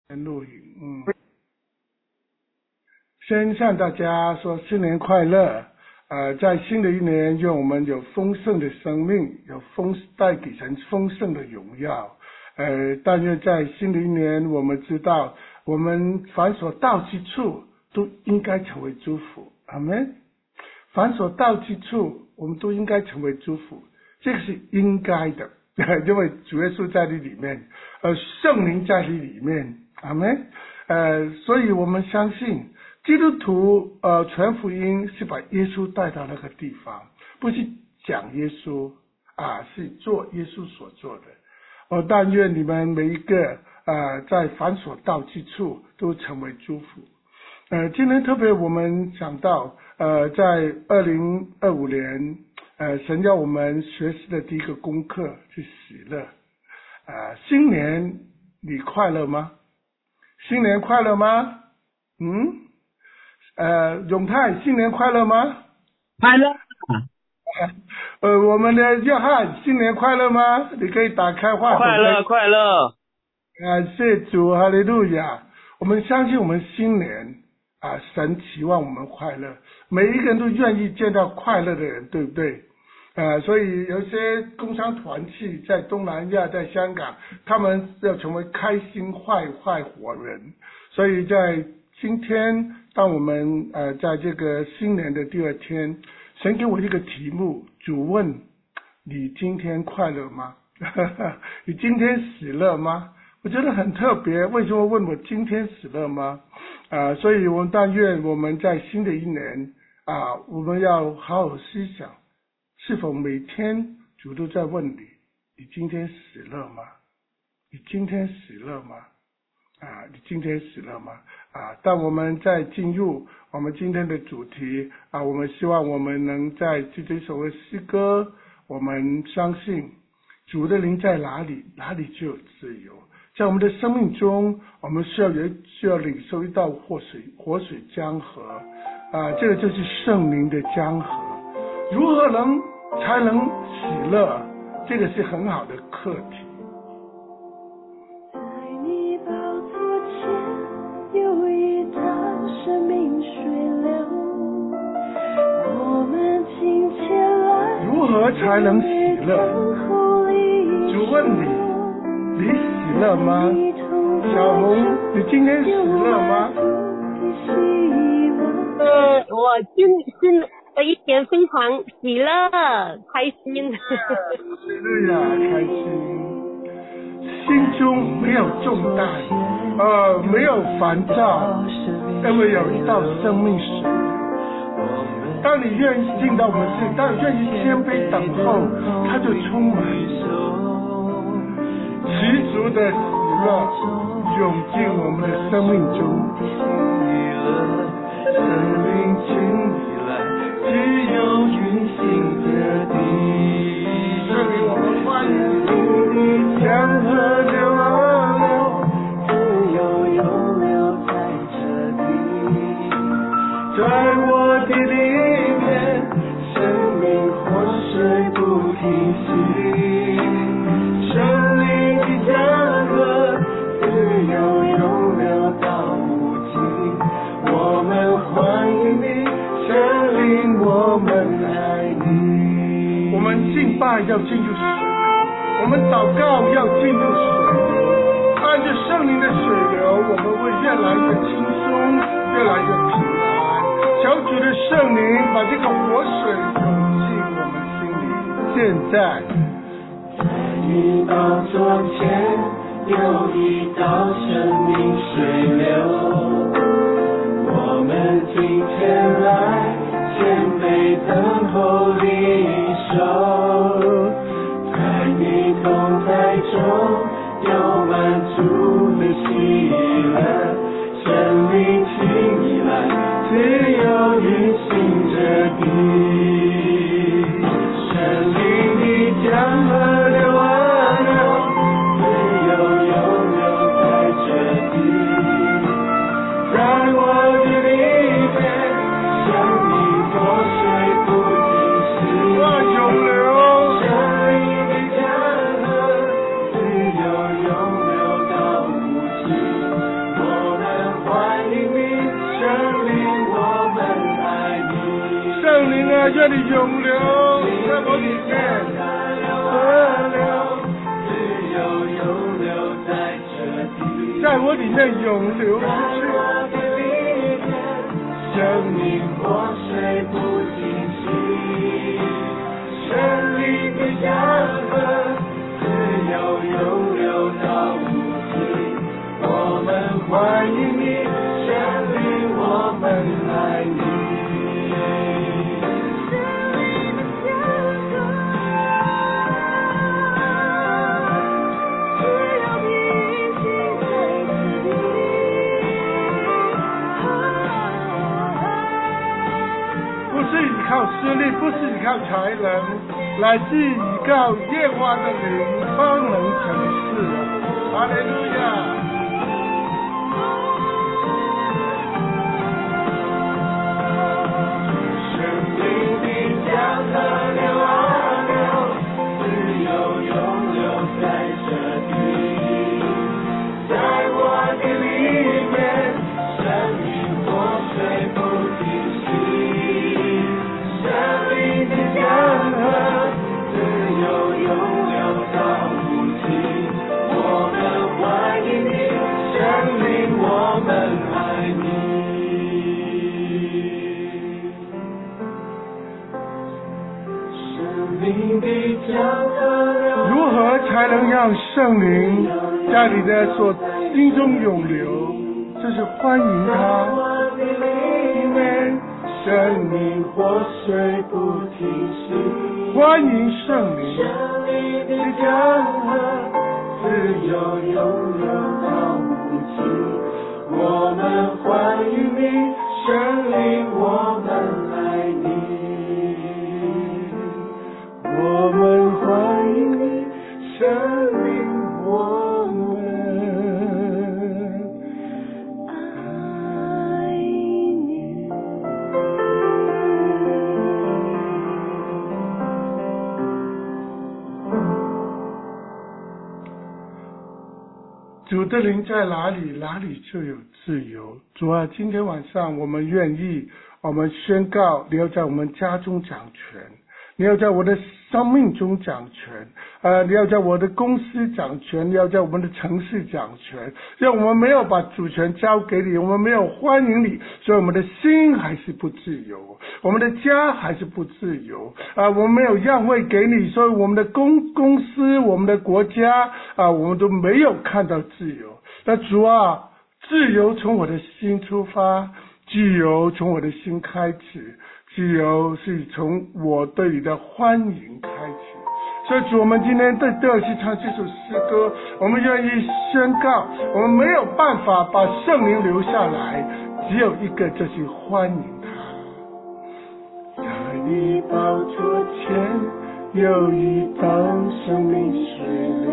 录影，先向大家说新年快乐。在新的一年，愿我们有丰盛的生命，带给神丰盛的荣耀。但愿在新的一年，我们知道，我们凡所到之处，都应该成为祝福。阿们。凡所到之处，我们都应该成为祝福，这个是应该的，因为主耶稣在你里面，圣灵在你里面。阿们。所以我们相信基督徒传福音是把耶稣带到那个地方，不是讲耶稣是做耶稣所做的。但愿你们每一个在凡所到之处都成为祝福。今天特别我们讲到在2025年神要我们学习的第一个功课是喜乐。新年你快乐吗？新年快乐吗？永泰新年快乐吗？ 快乐。 我们的约翰新年快乐吗？你可以打开话筒。 快乐。 感谢主，哈利路亚。我们相信我们新年神期望我们快乐，每一个人都愿意见到快乐的人，对不对？所以有些工商团体在东南亚，在香港，他们要成为开心坏活人。所以在今天，当我们在这个新年的第二天，神给我一个题目，主问你今天快乐吗？你今天喜乐吗？我觉得很特别，为什么问我今天喜乐吗？所以我们但愿我们在新的一年我们要好好思想，是否每天主都在问你，你今天喜乐吗？你今天喜乐吗？你今天喜乐吗？当我们在进入我们今天的主题我们希望我们能在这首的诗歌，我们相信主的灵在哪里，哪里就有自由。在我们的生命中，我们需要领受一道活水江河这个就是圣灵的江河。如何才能喜乐，这个是很好的课题。 在你宝座前有一道生命水流，我们今天来如何才能喜乐？主问你喜乐吗？小红，你今天喜乐吗？ 我新的一年非常喜乐开心。 是呀，开心，心中没有重担没有烦躁，因为有一道生命水。当你愿意进到我们这里，当你愿意谦卑等候，它就充满十足的喜乐涌进我们的生命中。生命请你来，只有运行的地。这里我们欢迎江河流自由涌流在这地。在我的里面，生命活水不停息。生命的江河自由涌流到无尽，我们欢迎你，圣灵，我们爱你。我们敬拜要进入水，我们祷告要进入水，按着圣灵的水流，我们会越来越轻松，越来越平安。求主的圣灵把这个活水涌进我们心里。现在在你宝座前有一道生命水流，我们今天来谦卑等候领受，在你同在中有满足的喜乐，生命请你来，自由运行着地，生命的江河流自由涌流在这地。 啊，愿你永留在我里面，河流在我里面永流出去， 生命活水不停息，胜利的江河自由永流到无尽。我们欢迎你，胜利，我们爱你。 不是依靠实力，不是依靠才能，乃是依靠耶和华的灵方能成事。哈利路亚！ 生命的江河流啊流，自由永流在这地，在我的里面，生命活水不停息。生命的江河自由永流到无尽，我们欢迎你，生命，我们爱你。生命的江河流， 如何才能让圣灵在你的心中永流？就是欢迎他。 生命活水不停息， 欢迎圣灵， 生命的江河自由永流到无尽。我们欢迎你，生灵，我们爱你。我们欢迎你，生灵，我们爱你。 主的灵在哪里，哪里就有自由。主啊，今天晚上我们愿意，我们宣告，你要在我们家中掌权，你要在我的生命中掌权，你要在我的公司掌权，你要在我们的城市掌权。让我们没有把主权交给你，我们没有欢迎你，所以我们的心还是不自由，我们的家还是不自由我们没有让位给你，所以我们的公司，我们的国家我们都没有看到自由。那主啊，自由从我的心出发，自由从我的心开始，自由是从我对你的欢迎开始。所以主，我们今天都要去唱这首诗歌，我们愿意宣告，我们没有办法把圣灵留下来，只有一个，就是欢迎他。 在你宝座前有一道生命水流，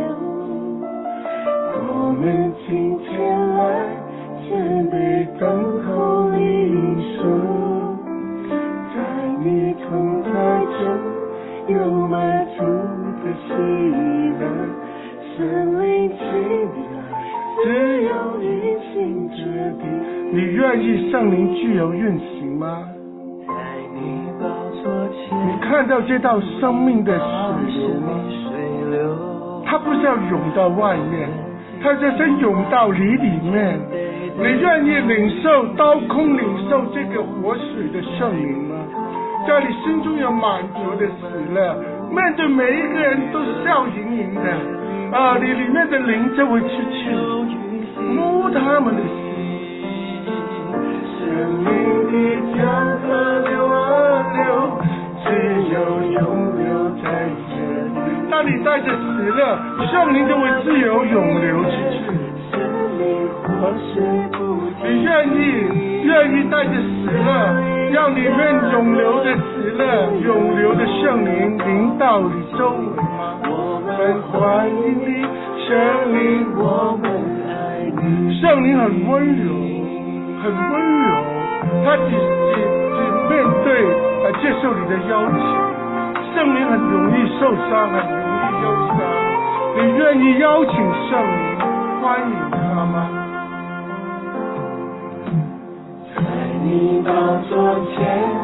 我们今天来谦卑等候领受，在你同在中有满足的喜乐，生灵进来，自由运行这地。 你愿意圣灵具有运行吗？ 在你宝座前， 你看到这道生命的水流吗？它不是要涌到外面，它就是涌到你里面。你愿意领受刀空领受这个活水的圣灵吗？在你心中有满足的喜乐，面对每一个人都笑盈盈的你里面的灵就会去摸他们的心。 生命的江河流啊流，自由永流在这里。 当你带着喜乐，圣灵就会自由永流出去。你愿意带着喜乐，让里面永流的喜乐，永流的圣灵临到你周围吗？ 我们欢迎你，圣灵，我们爱你。 圣灵很温柔，很温柔，他只面对接受你的邀请。圣灵很容易受伤，很容易忧伤。你愿意邀请圣灵欢迎他吗？ 在你宝座前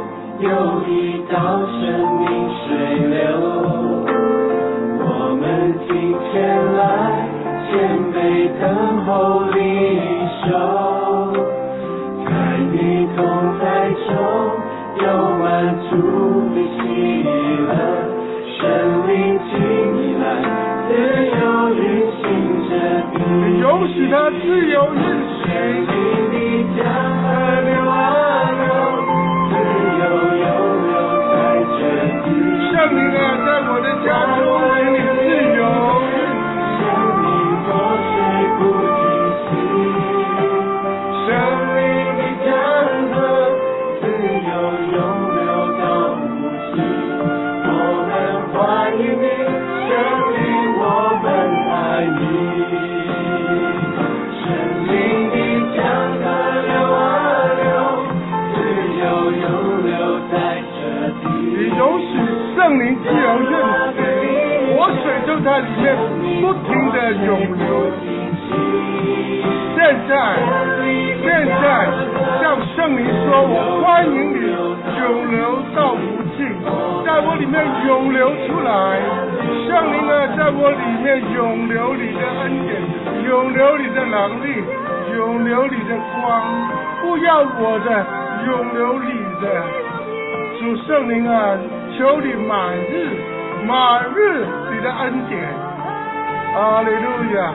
有一道生命水流。我们今天来谦卑等候领受，在你同在中有满足的喜乐，生命进来，自由运行着地， 容许它自由运行。 你江河流啊流，自由永流在这地。 圣灵啊，在我的家中给你自由。 生命活水不停息，生命的江河自由永流到无尽。我们欢迎你，生命，我们爱你。生命的江河流啊流，自由永流在这地。 你容许圣灵自由运行，活水就在里面不停的涌流。现在向圣灵说，我欢迎你涌流到无尽，在我里面涌流出来。圣灵啊，在我里面涌流你的恩典，涌流你的能力，涌流你的光，不要我的，涌流你的。主圣灵啊，求你满日你的恩典。哈利路亚！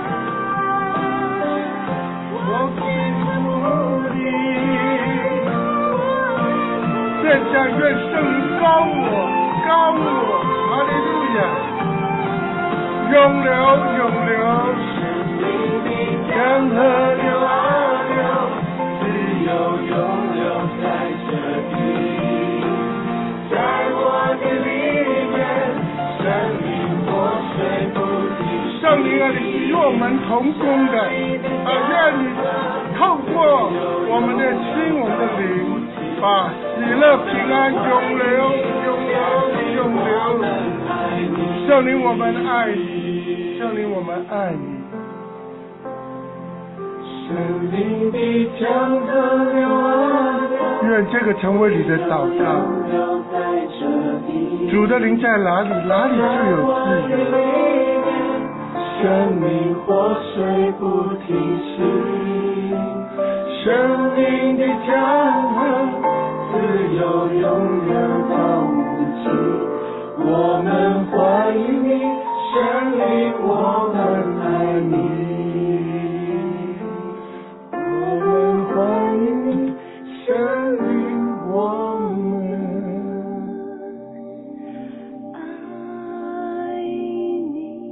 我敬慕你。现在愿圣灵高我，哈利路亚！涌流，江河流啊流， 自由永流在这地。在我的里面，生命活水不停。 圣灵啊，你是与我们同工的，愿你透过我们的心，我们的灵，把喜乐平安永流。圣灵，我们爱你，圣灵，我们爱你。 生命的江河流啊流， 愿这个成为你的祷告。主的灵在哪里，哪里就有自由。 生命活水不停息，生命的江河自由永流到无尽。我们欢迎你，生命，我们爱你。我们欢迎你，生命，我们爱你。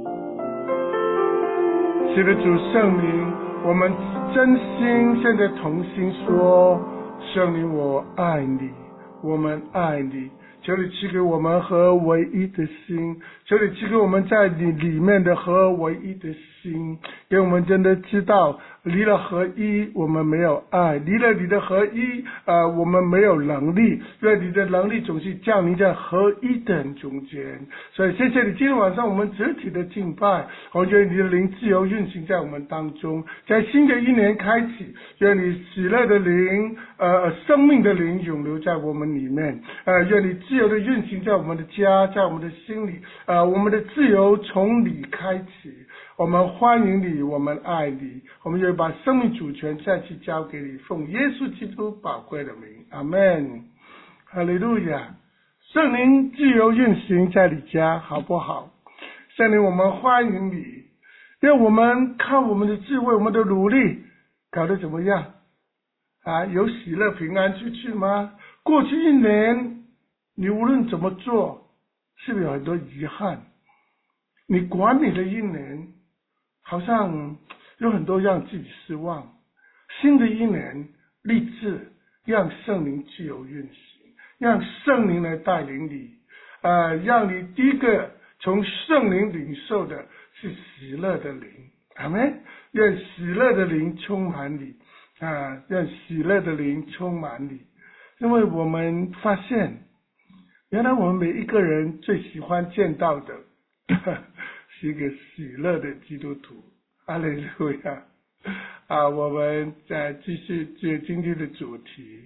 是的，主圣灵，我们真心现在同心说，圣灵，我爱你，我们爱你。求你赐给我们合唯一的心，求你赐给我们在你里面的合唯一的心，给我们真的知道，离了合一我们没有爱，离了你的合一我们没有能力，愿你的能力总是降临在合一的人中间。所以谢谢你，今天晚上我们整体的敬拜，我觉得你的灵自由运行在我们当中，在新的一年开启，愿你喜乐的灵生命的灵永留在我们里面，愿你自由的运行在我们的家，在我们的心里，我们的自由从你开启。我们欢迎你，我们爱你，我们就把生命主权再次交给你，奉耶稣基督宝贵的名，阿们，哈利路亚。圣灵自由运行在你家，好不好？圣灵，我们欢迎你，因为我们靠我们的智慧，我们的努力搞得怎么样有喜乐平安出去吗？过去一年你无论怎么做，是不是有很多遗憾？你管理了一年，好像有很多让自己失望。新的一年立志让圣灵自由运行，让圣灵来带领你，让你第一个从圣灵领受的是喜乐的灵，阿们。愿喜乐的灵充满你，让喜乐的灵充满你。因为我们发现，原来我们每一个人最喜欢见到的是一个喜乐的基督徒，哈利路亚。我们再继续接今天的主题，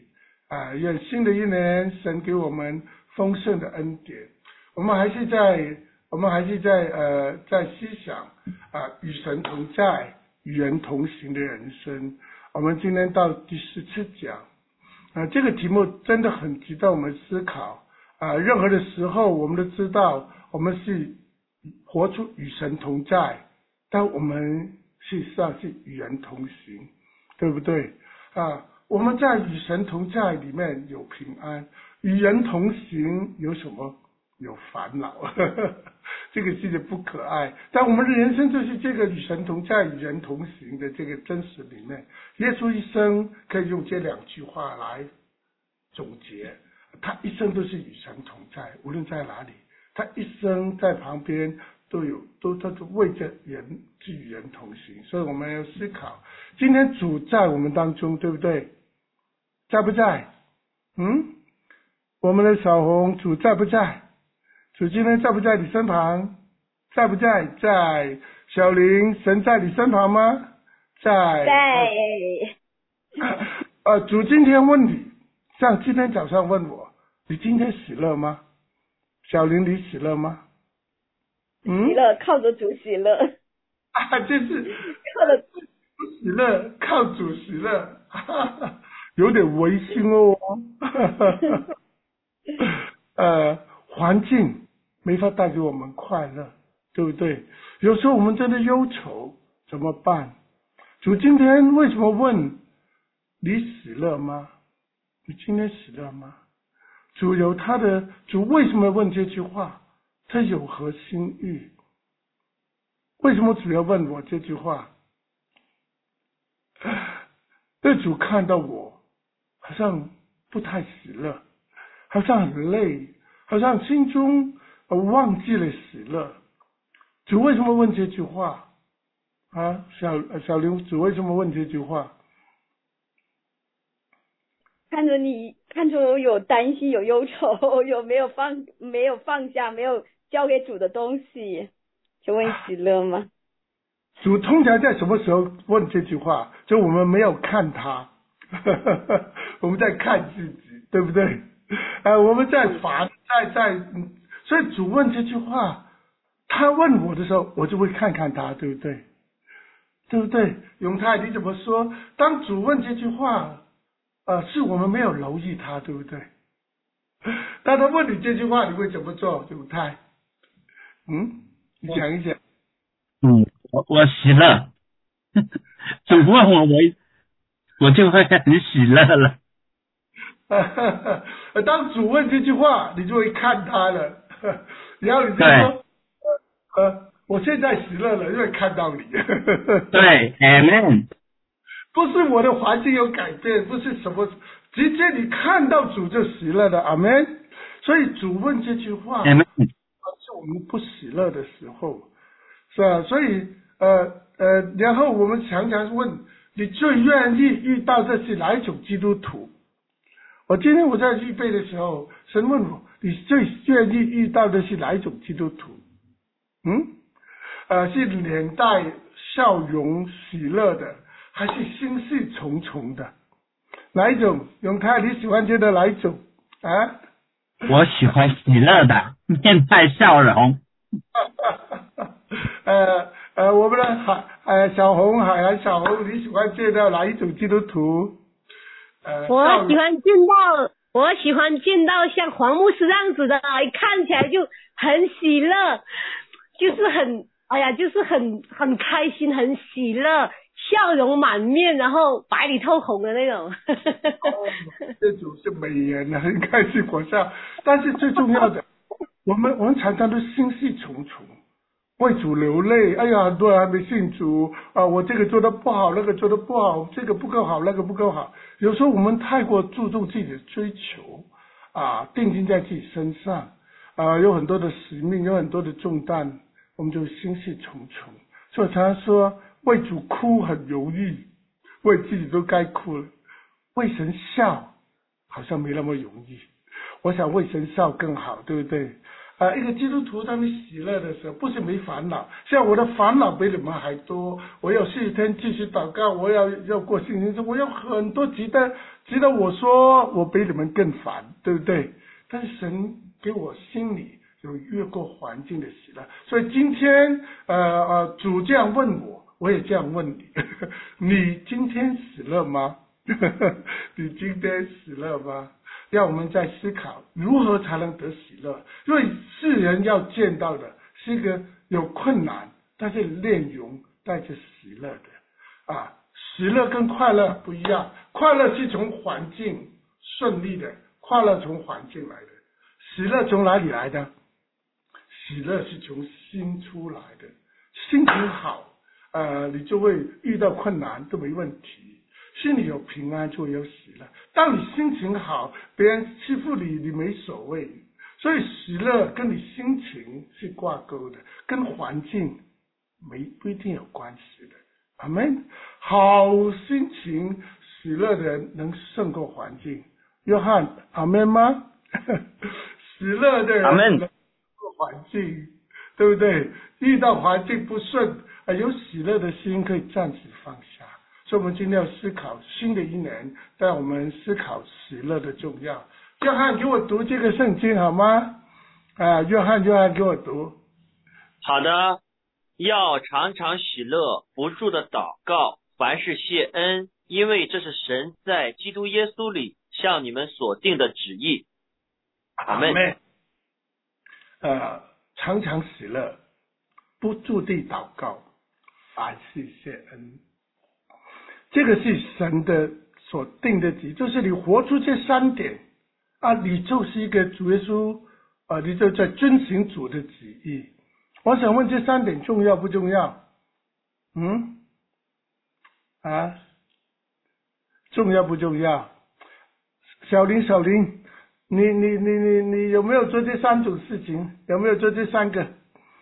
愿新的一年神给我们丰盛的恩典。我们还是在在思想与神同在，与人同行的人生。我们今天到第17讲这个题目真的很值得我们思考任何的时候我们都知道我们是活出与神同在，但我们事实上是与人同行，对不对我们在与神同在里面有平安，与人同行有什么？有烦恼这个世界不可爱，但我们的人生就是这个与神同在与人同行的这个真实里面。耶稣一生可以用这2句话来总结，他一生都是与神同在，无论在哪里，他一生在旁边他就为着人去与人同行。所以我们要思考，今天主在我们当中，对不对？在不在？我们的小红，主在不在？主今天在不在你身旁？在不在？在。小林，神在你身旁吗？在。主今天问你，像今天早上问我，你今天喜乐吗？小林，你喜乐吗？ 喜乐，靠着主喜乐。 就是靠着主喜乐，靠主喜乐，有点违心哦。环境没法带给我们快乐，对不对？有时候我们真的忧愁，怎么办？主今天为什么问你喜乐吗？你今天喜乐吗？主为什么问这句话？他有何心意？为什么主要问我这句话？这主看到我好像不太喜乐，好像很累，好像心中忘记了喜乐。主为什么问这句话小刘，主为什么问这句话？ 看着我有担心，有忧愁，有没有放下，没有交给主的东西，就问喜乐吗？ 主通常在什么时候问这句话？就我们没有看他我们在看自己，对不对？我们在所以主问这句话，他问我的时候，我就会看看他，对不对？对不对？永泰你怎么说？当主问这句话是我们没有留意他，对不对？当他问你这句话，你会怎么做？永泰你讲一讲。 我喜乐主问我就会很喜乐了当主问这句话，你就会看他了然后你就说我现在喜乐了，因为看到你对 Amen 不是我的环境有改变，不是什么，直接你看到主就喜乐了 Amen。 所以主问这句话 Amen 是我们不喜乐的时候，是吧？所以然后我们常常问你最愿意遇到的是哪一种基督徒？今天我在预备的时候，神问我，你最愿意遇到的是哪一种基督徒？是脸带笑容喜乐的，还是心事重重的？哪一种？永泰你喜欢觉得哪一种我喜欢喜乐的，面带笑容我们的小红海洋小红，你喜欢见到哪一种基督徒？ 我喜欢见到像黄牧师这样子的，一看起来就很喜乐，就是很开心，很喜乐，笑容满面，然后白里透红的那种这种是美人很开心果笑。但是最重要的，我们常常都心事重重，为主流泪。哎呀，很多人还没信主我这个做得不好，那个做得不好，这个不够好，那个不够好。有时候我们太过注重自己的追求定睛在自己身上有很多的使命，有很多的重担，我们就心事重重。所以我常常说，为主哭很容易，为自己都该哭了，为神笑好像没那么容易。我想为神笑更好，对不对一个基督徒他们喜乐的时候，不是没烦恼，像我的烦恼比你们还多，我要4天继续祷告，我要过信心，我有很多急得我说我比你们更烦，对不对？但是神给我心里有越过环境的喜乐，所以今天主这样问我，我也这样问你，你今天喜乐吗？你今天喜乐吗？让我们在思考如何才能得喜乐，因为世人要见到的是一个有困难但是面容带着喜乐的喜乐跟快乐不一样，快乐是从环境顺利的，快乐从环境来的，喜乐从哪里来的？喜乐是从心出来的，心情好你就会遇到困难都没问题，心里有平安就会有喜乐。当你心情好，别人欺负你，你没所谓。所以喜乐跟你心情是挂钩的，跟环境不一定有关系的。阿们。好心情喜乐的人能胜过环境。约翰，阿们吗？喜乐的人阿们能胜过环境，对不对？遇到环境不顺有喜乐的心可以暂时放下。所以我们今天要思考新的一年，带我们思考喜乐的重要。约翰给我读这个圣经好吗？约翰给我读。 好的，要常常喜乐，不住的祷告，凡事谢恩，因为这是神在基督耶稣里向你们所定的旨意。阿们。 常常喜乐，不住地祷告，凡事谢恩。这个是神的所定的旨意，就是你活出这3点你就是一个主耶稣你就在遵行主的旨意。我想问这3点重要不重要？重要不重要？小林，你有没有做这3种事情？有没有做这3个？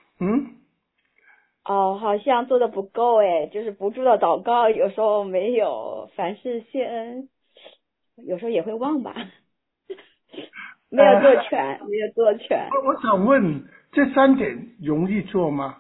好像做的不够就是不住的祷告，有时候没有，凡事谢恩，有时候也会忘吧，没有做全。 我想问，这3点容易做吗？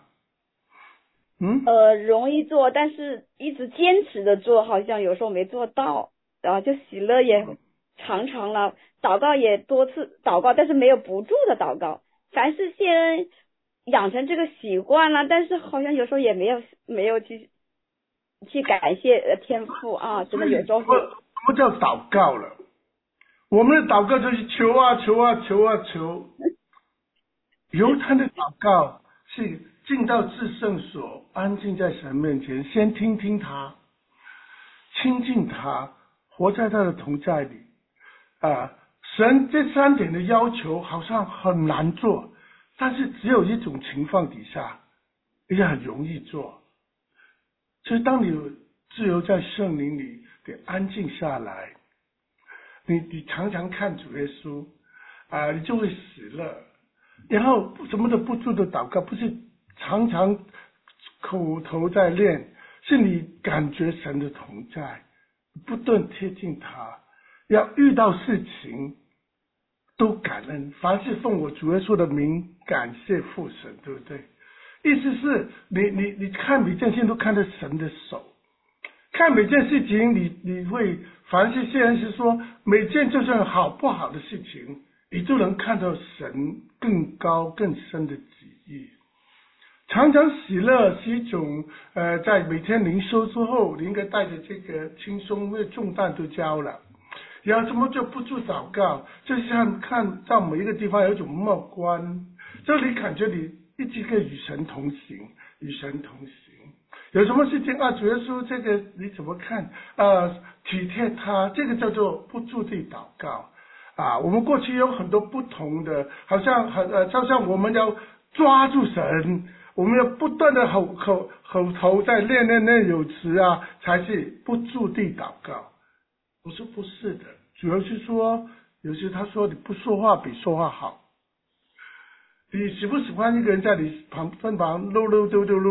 容易做，但是一直坚持的做，好像有时候没做到，然后就喜乐也常常了，祷告也多次祷告，但是没有不住的祷告，凡事谢恩养成这个习惯了，但是好像有时候也没有去感谢天父真的有时候会。 什么叫祷告了？我们的祷告就是求求。犹太的祷告是进到至圣所，安静在神面前，先听听他，亲近他，活在他的同在里神这3点的要求好像很难做，但是只有一种情况底下也很容易做，就是当你有自由在圣灵里得安静下来，你常常看主耶稣你就会喜乐，然后什么都不住的祷告，不是常常口头在练，是你感觉神的同在，不断贴近他，要遇到事情都感恩，凡是奉我主耶稣的名感谢父神，对不对？意思是你看每件事情都看着神的手，看每件事情你会凡是谢恩，是说每件就算好不好的事情，你都能看到神更高更深的旨意。常常喜乐是一种在每天灵修之后，你应该带着这个轻松，因为重担都交了。然后什么叫不住祷告？就像看到每一个地方有一种默观，就你感觉你一直可以与神同行，有什么事情主耶稣这个你怎么看？体贴他，这个叫做不住地祷告我们过去有很多不同的，好像就像我们要抓住神，我们要不断的口头在练有词才是不住地祷告。我说不是的，主要是说有些他说你不说话比说话好。你喜不喜欢一个人在你身旁溜溜丢丢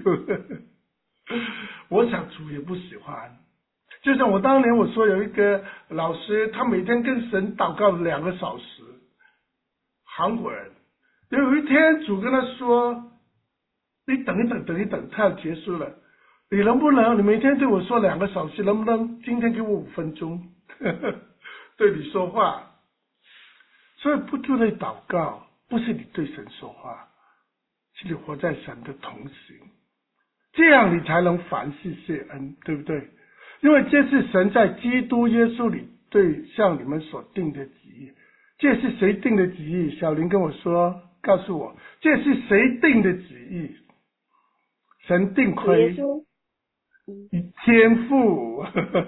我想主也不喜欢。就像我当年我说有一个老师，他每天跟神祷告2个小时，韩国人有一天主跟他说，你等一等，他要结束了，你能不能，你每天对我说2个小时，能不能今天给我5分钟对你说话？所以不住的祷告不是你对神说话，是你活在神的同行，这样你才能凡事谢恩，对不对？因为这是神在基督耶稣里对向你们所定的旨意。这是谁定的旨意？小林跟我说，告诉我，这是谁定的旨意？神定亏天父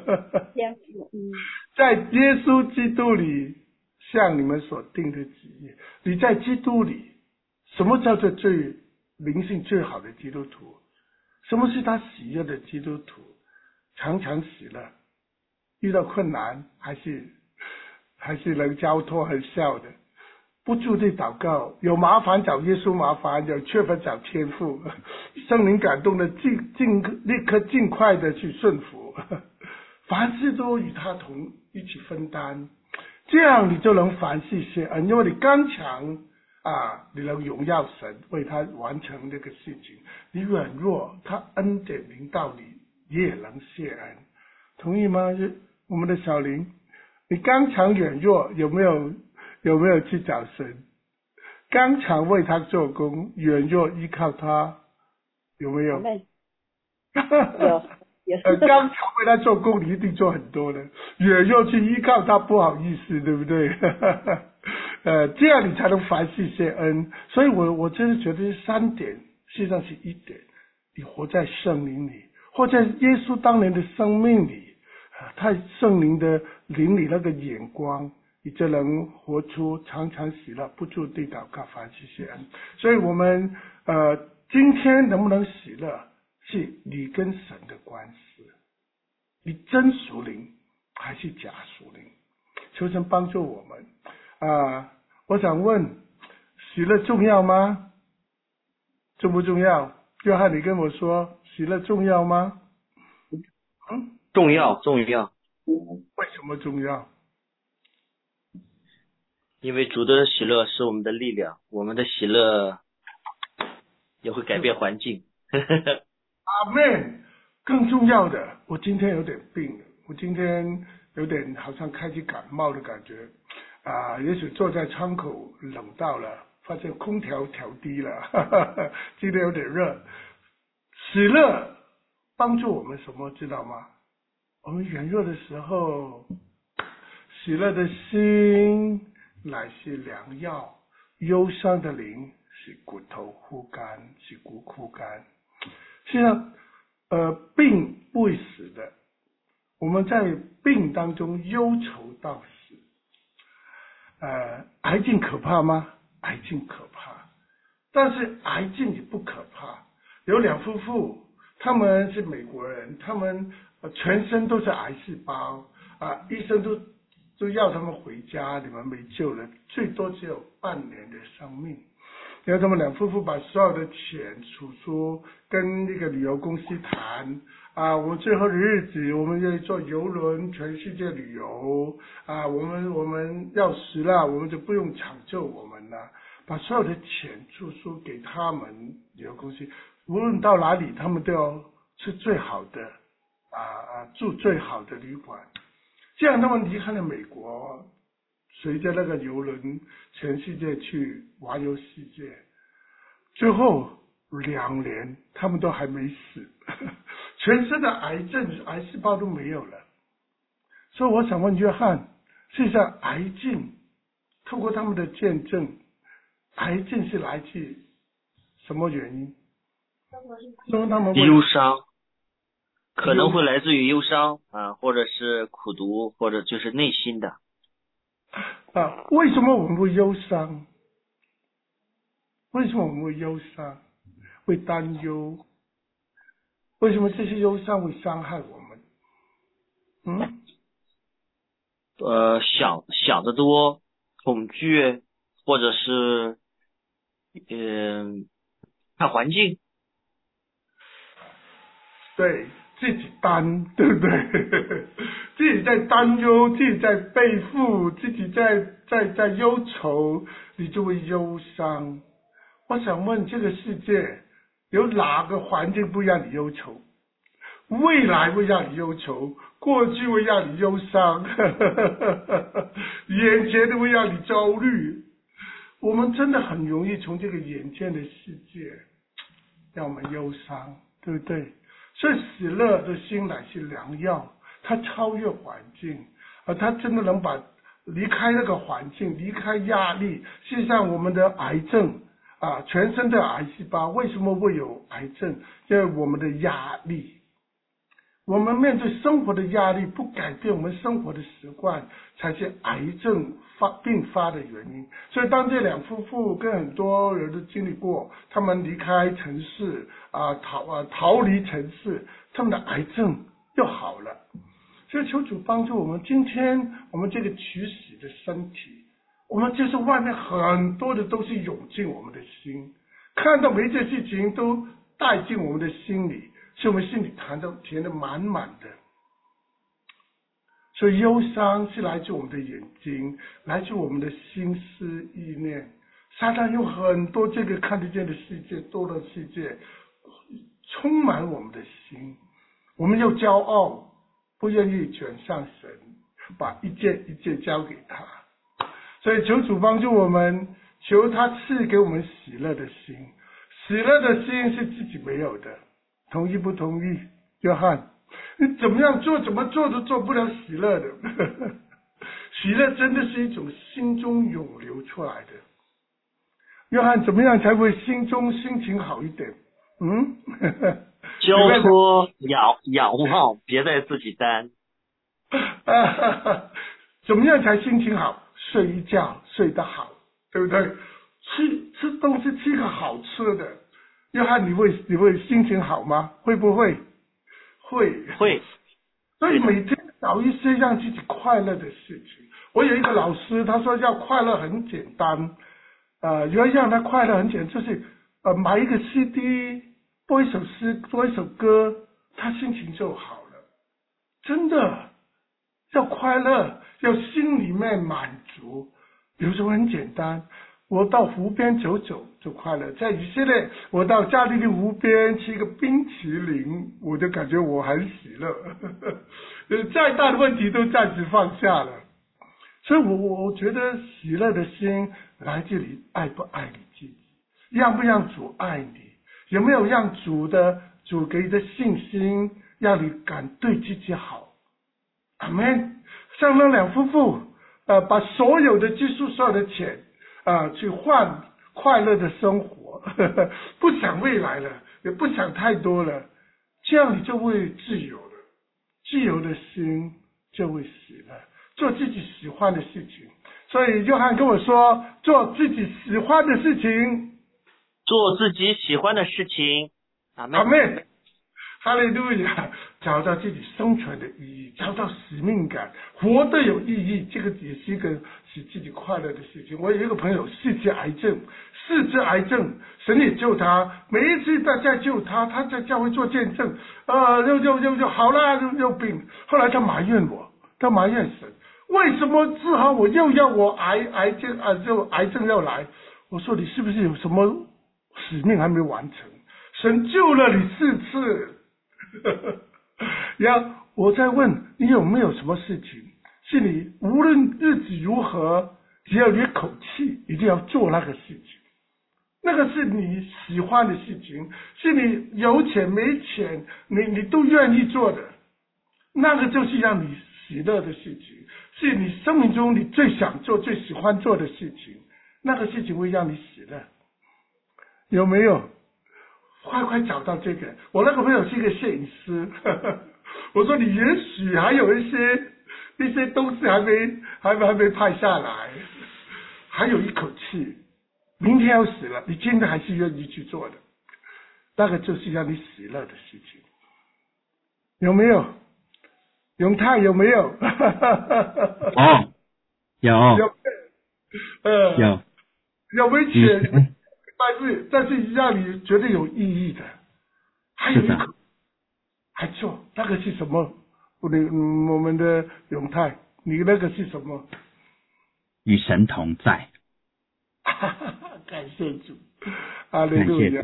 在耶稣基督里向你们所定的旨意。你在基督里，什么叫做最灵性最好的基督徒？什么是他喜悦的基督徒？常常喜乐，遇到困难还是能交托和笑的，不住地祷告，有麻烦找耶稣麻烦，有缺乏找天父，圣灵感动的立刻尽快的去顺服，凡事都与他一起分担，这样你就能凡事谢恩，因为你刚强你能荣耀神，为他完成这个事情。你软弱，他恩典临到你，也能谢恩，同意吗？我们的小林，你刚强软弱，有没有去找神？刚强为他做工，软弱依靠他，有没有？有。刚强为他做工，你一定做很多的，软弱去依靠他，不好意思，对不对？这样你才能凡事谢恩。所以我真的觉得这3点，实际上是1点，你活在圣灵里，或在耶稣当年的生命里，他圣灵的灵里那个眼光，你就能活出常常喜乐，不住地祷告，凡事谢恩。所以我们今天能不能喜乐，是你跟神的关系，你真属灵还是假属灵？求神帮助我们。我想问，喜乐重要吗？重不重要？约翰，你跟我说，喜乐重要吗？ 重要。 为什么重要？ 因为主的喜乐是我们的力量，我们的喜乐也会改变环境。 阿们。更重要的，我今天有点病了，我今天有点好像开始感冒的感觉也许坐在窗口冷到了，发现空调调低了今天有点热。喜乐帮助我们什么知道吗？我们软弱的时候，喜乐的心乃是良药，忧伤的灵使骨头枯干，使骨枯干。实际上病不会死的，我们在病当中忧愁到死。癌症可怕吗？癌症可怕，但是癌症也不可怕。有2夫妇，他们是美国人，他们全身都是癌细胞医生都要他们回家，你们没救了，最多只有半年的生命。然后他们2夫妇把所有的钱储出，跟那个旅游公司谈我们最后的日子，我们愿意坐邮轮全世界旅游我们要死了，我们就不用抢救我们了，把所有的钱出出给他们旅游公司，无论到哪里，他们都要吃最好的住最好的旅馆。这样他们离开了美国，随着那个邮轮全世界去环游世界，最后2年他们都还没死全身的癌细胞都没有了。所以我想问约翰，事实上癌症透过他们的见证，癌症是来自什么原因？说他们忧伤，可能会来自于忧伤或者是苦毒，或者就是内心的为什么我们会忧伤？为什么我们会忧伤？会担忧？为什么这些忧伤会伤害我们？ 想得多，恐惧，或者是看环境。 对，自己担，对不对？自己在担忧，自己在背负，自己在忧愁，你就会忧伤。 我想问，这个世界有哪个环境不让你忧愁？未来会让你忧愁，过去会让你忧伤，眼前的会让你焦虑。我们真的很容易从这个眼前的世界让我们忧伤，对不对？所以喜乐的心乃是良药，它超越环境，而它真的能把离开那个环境，离开压力。事实上我们的癌症全身的癌细胞为什么会有癌症？因为我们的压力，我们面对生活的压力，不改变我们生活的习惯，才是癌症并发的原因。所以当这两夫妇跟很多人都经历过，他们离开城市逃离城市，他们的癌症又好了。所以求主帮助我们，今天我们这个取死的身体，我们就是外面很多的东西涌进我们的心，看到每一件事情都带进我们的心里，所以我们心里填得满满的。所以忧伤是来自我们的眼睛，来自我们的心思意念。撒旦用很多这个看得见的世界，多的世界充满我们的心，我们又骄傲，不愿意转向神，把一件一件交给他。所以求主帮助我们，求他赐给我们喜乐的心。喜乐的心是自己没有的，同意不同意？约翰，你怎么样做，怎么做都做不了喜乐的。喜乐真的是一种心中涌流出来的。约翰，怎么样才会心情好一点？ 交托仰望，别再自己担。 怎么样才心情好？睡一觉睡得好，对不对？吃东西，吃个好吃的。约翰，你会心情好吗？会不会？会。所以每天找一些让自己快乐的事情。我有一个老师，他说要快乐很简单，要让他快乐很简单，就是买一个 CD， 播一首诗，播一首歌，他心情就好了。真的要快乐，要心里面满足。有时候很简单，我到湖边走走就快乐。在以色列，我到加利利湖边吃一个冰淇淋，我就感觉我很喜乐。再大的问题都暂时放下了。所以我觉得喜乐的心来自你爱不爱你自己，让不让主爱你，有没有让主给你的信心，让你敢对自己好。阿们。像那两夫妇把所有的积蓄所有的钱去换快乐的生活，不想未来了，也不想太多了，这样你就会自由了，自由的心就会喜乐，做自己喜欢的事情。所以约翰跟我说，做自己喜欢的事情， 做自己喜欢的事情。阿们。 阿们。哈利路亚，找到自己生存的意义，找到使命感，活得有意义，这个也是一个使自己快乐的事情。我有一个朋友4次癌症，神也救他，每一次大家救他，他在教会做见证，又好了，又病。后来他埋怨神，为什么治好我又要我癌症要来？我说你是不是有什么使命还没完成？神救了你4次。然后我再问你，有没有什么事情是你无论日子如何，只要你一口气一定要做那个事情，那个是你喜欢的事情，是你有钱没钱你都愿意做的，那个就是让你喜乐的事情，是你生命中你最想做最喜欢做的事情，那个事情会让你喜乐。有没有？快找到这个。我那个朋友是一个摄影师，我说你也许还有一些东西还没拍下来，还有一口气，明天要死了，你今天还是愿意去做的，那个就是让你喜乐的事情。有没有？永泰有没有？有。有没钱？但是让你觉得有意义的，还有一个还做，那个是什么？我们的永泰，你那个是什么？ 与神同在。 感谢主。 哈利路亚。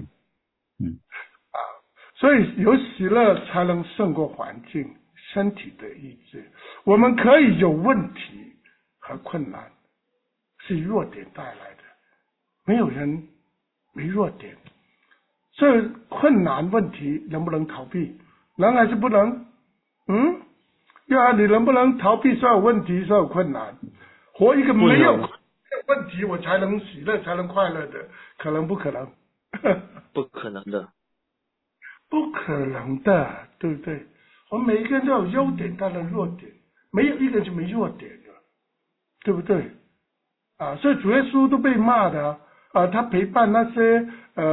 所以有喜乐才能胜过环境、身体的意志。我们可以有问题和困难，是弱点带来的，没有人没弱点。所以困难问题能不能逃避？能还是不能？你能不能逃避所有问题、所有困难？活一个没有问题我才能喜乐、才能快乐的，可能不可能？ 不可能的。 不可能的，对不对？我们每一个人都有优点，当然弱点，没有一个人就没弱点的，对不对？所以主耶稣都被骂的他陪伴那些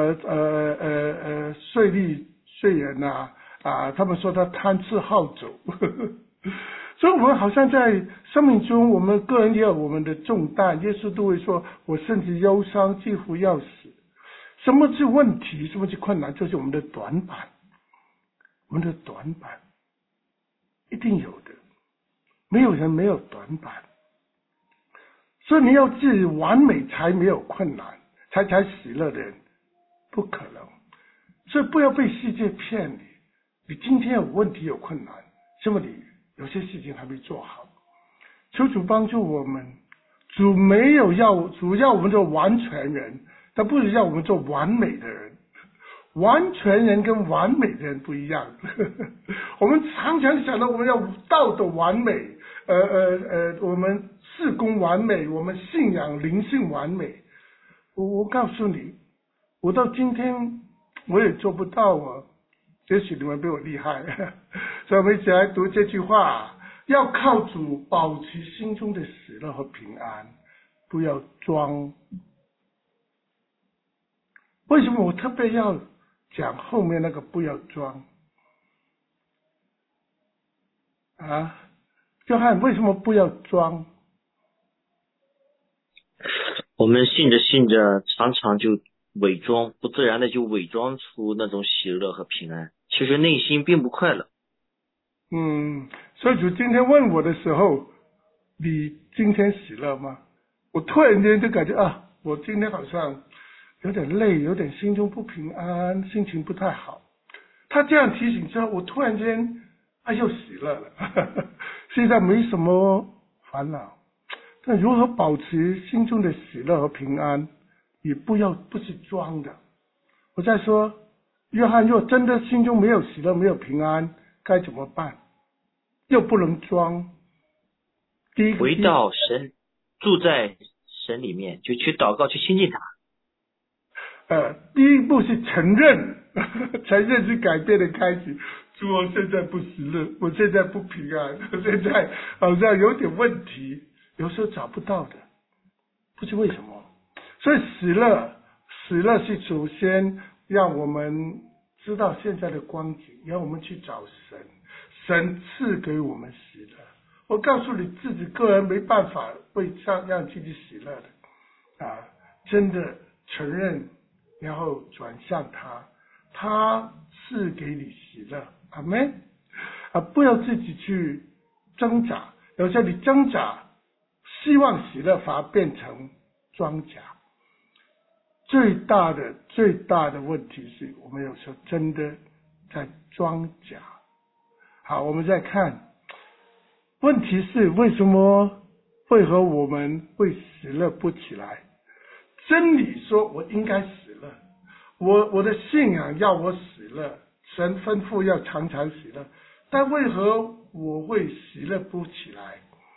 税人他们说他贪吃好酒，所以我们好像在生命中，我们个人也有我们的重担。耶稣都会说：“我甚至忧伤，几乎要死。”什么是问题？什么是困难？就是我们的短板，我们的短板一定有的，没有人没有短板。所以你要自己完美才没有困难，才喜乐的人不可能。所以不要被世界骗你，你今天有问题有困难，是因为你有些事情还没做好。求主帮助我们，主要我们做完全人，但不是要我们做完美的人。完全人跟完美的人不一样。我们常常想到我们要道德完美，我们事工完美，我们信仰灵性完美。我告诉你，我到今天我也做不到也许你们比我厉害。所以我们一起来读这句话：要靠主保持心中的喜乐和平安，不要装。为什么我特别要讲后面那个不要装约翰，为什么不要装？ 我们信着常常就伪装，不自然的就伪装出那种喜乐和平安，其实内心并不快乐。 所以主今天问我的时候，你今天喜乐吗？我突然间就感觉我今天好像有点累，有点心中不平安，心情不太好。他这样提醒之后，我突然间又喜乐了。现在没什么烦恼，但如何保持心中的喜乐和平安，也不是装的。我在说，约翰若真的心中没有喜乐，没有平安，该怎么办？又不能装。第一个回到神，住在神里面，就去祷告，去亲近他。 第一步是承认，承认是改变的开始。主，我现在不喜乐，我现在不平安，我现在好像有点问题，有时候找不到的，不知为什么。所以喜乐是首先让我们知道现在的光景，让我们去找神，神赐给我们喜乐。我告诉你，自己个人没办法会让自己喜乐的真的承认，然后转向他赐给你喜乐。阿们。不要自己去挣扎，有时候你挣扎希望喜乐反而变成装假。最大的问题是我们有时候真的在装假。好，我们再看，问题是为何我们会喜乐不起来？真理说我应该喜乐，我的信仰要我喜乐，神吩咐要常常喜乐，但为何我会喜乐不起来？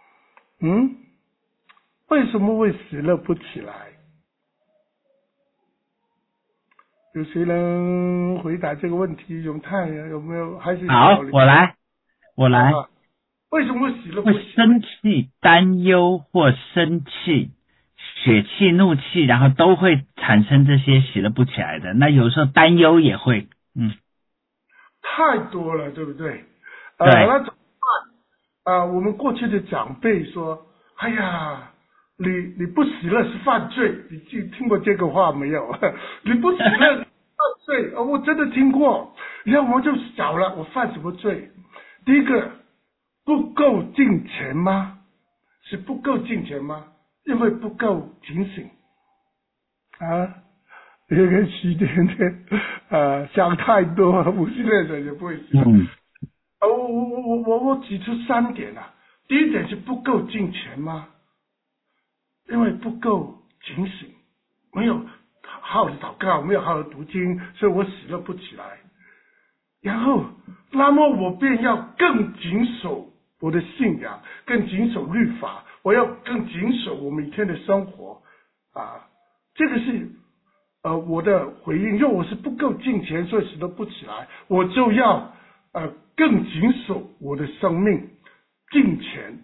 为什么会喜乐不起来？有谁能回答这个问题？永泰有没有？还是好，我来。 为什么会喜乐不起来？ 会生气、担忧或生气、血气、怒气，然后都会产生这些喜乐不起来的。那有时候担忧也会， 太多了，对不对？ 对。 那怎么办？我们过去的长辈说：“哎呀，你不喜乐是犯罪。”你听过这个话没有？你不喜乐是犯罪我真的听过。然后我就找了，我犯什么罪？第一个，不够敬虔吗？是不够敬虔吗？因为不够警醒也跟许点点想太多，无性恋者也不会喜乐。我举出3点啊。第一点是不够敬虔吗？因为不够警醒，没有好好的祷告，没有好好的读经，所以我喜乐不起来。然后，那么我便要更谨守我的信仰，更谨守律法，我要更谨守我每天的生活啊。这个是我的回应。若我是不够敬虔，所以喜乐不起来，我就要更谨守我的生命。敬虔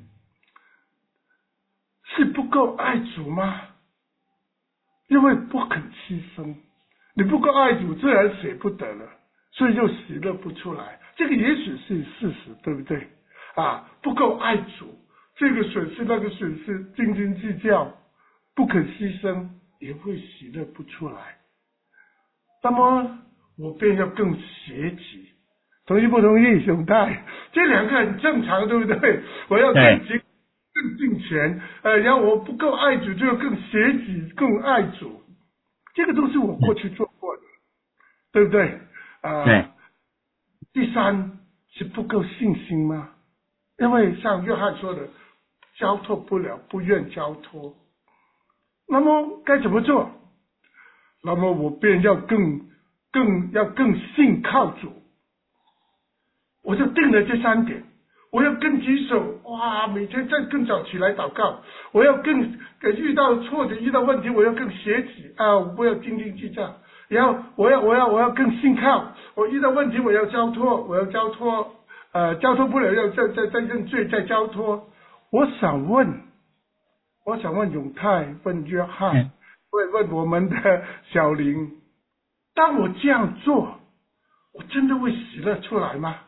是不够爱主吗？因为不肯牺牲，你不够爱主，自然舍不得了，所以就喜乐不出来。这个也许是事实，对不对啊？不够爱主，这个损失那个损失，斤斤计较，不肯牺牲，也会喜乐不出来。那么我便要更舍己。同意不同意，兄弟？这2个很正常，对不对？我要更敬虔，然后我不够爱主，就要更舍己，更爱主。这个都是我过去做过的，对不对？ 对。 第3是不够信心吗？因为像约翰说的，交托不了，不愿交托。那么该怎么做？那么我便要更信靠主。我就定了这3点，我要更谨守，每天再更早起来祷告，我要更遇到挫折遇到问题，我要更舍己我不要斤斤计较，然后我要更信靠，我遇到问题我要交托，交托不了要再认罪再交托。我想问永泰，问约翰，问我们的小林，当我这样做，我真的会喜乐出来吗？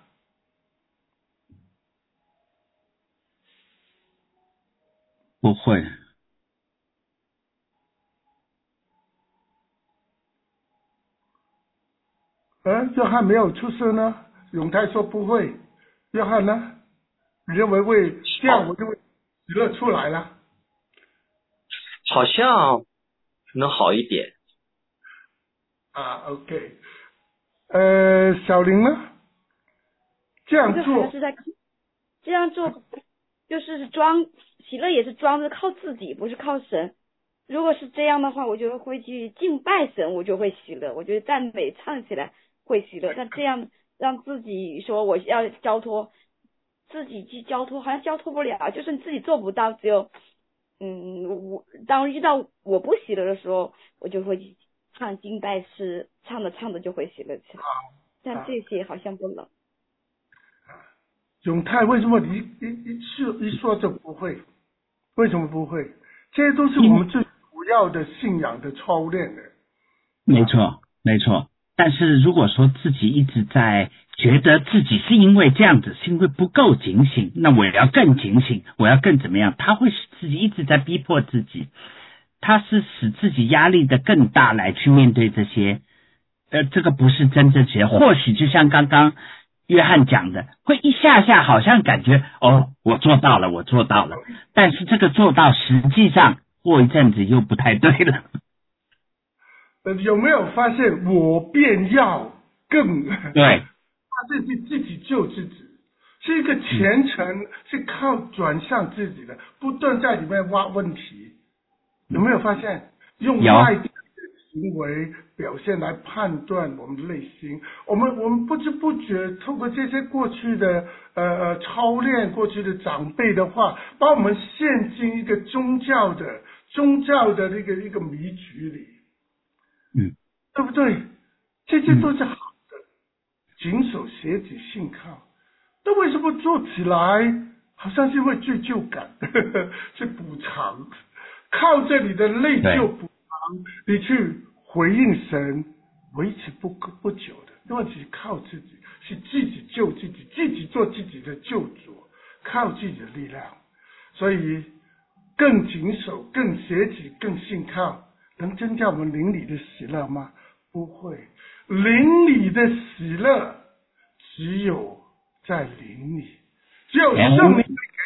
不会。 约翰没有出声呢，永泰说不会。约翰呢？你认为这样我就会喜乐出来了？ 好像能好一点。 OK。小林呢？这样做就是喜乐也是装着靠自己，不是靠神。如果是这样的话，我就会去敬拜神，我就会喜乐。我觉得赞美唱起来会喜乐，但这样让自己说我要交托，自己去交托，好像交托不了，就是你自己做不到。只有我当遇到我不喜乐的时候，我就会唱敬拜诗，唱着就会喜乐起来。但这些好像不能。 永泰，为什么你一说就不会？为什么不会？这些都是我们最主要的信仰的操练的。 没错，没错。但是如果说自己一直在觉得自己是因为这样子，是因为不够警醒，那我也要更警醒，我要更怎么样？他会使自己一直在逼迫自己，他是使自己压力的更大来去面对这些。这个不是真正学，或许就像刚刚约翰讲的，会一下下好像感觉我做到了，但是这个做到实际上过一阵子又不太对了。 有没有发现我便要更对自己救自己，是一个虔诚，是靠转向自己的，不断在里面挖问题。有没有发现用外在的行为表现来判断我们的内心？我们不知不觉透过这些过去的操练，过去的长辈的话，把我们陷进一个宗教的一个迷局里。对不对？这些都是好的，谨守舍己信靠。那为什么做起来好像是会罪疚感，去补偿？靠着你的内疚补偿，你去回应神，维持不久的。因为是靠自己，是自己救自己，自己做自己的救主，靠自己的力量。所以更谨守，更舍己，更信靠，能增加我们灵里的喜乐吗？不会。灵里的喜乐只有在灵里，只有圣灵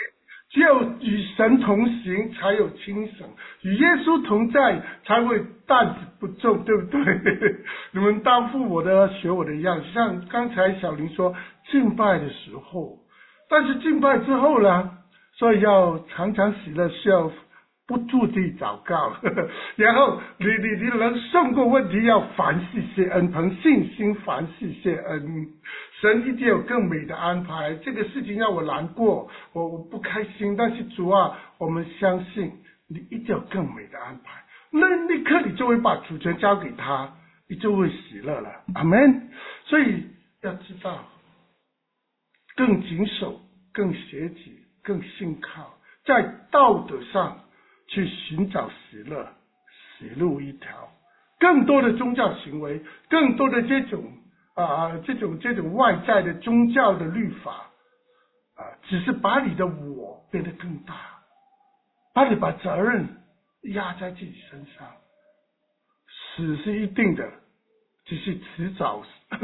只有与神同行才有轻省，与耶稣同在才会担子不重，对不对？你们当负我的，学我的样，像刚才小林说敬拜的时候，但是敬拜之后呢，所以要常常喜乐，是要不住地祷告，然后你能胜过问题，要凡事谢恩，凭信心凡事谢恩。神一定有更美的安排，这个事情让我难过，我不开心，但是主啊，我们相信你一定有更美的安排，那立刻你就会把主权交给他，你就会喜乐了。阿们。所以要知道，更谨守，更舍己，更信靠，在道德上去寻找喜乐，喜路一条。更多的宗教行为，更多的这种外在的宗教的律法只是把你的我变得更大，把责任压在自己身上。死是一定的，只是迟早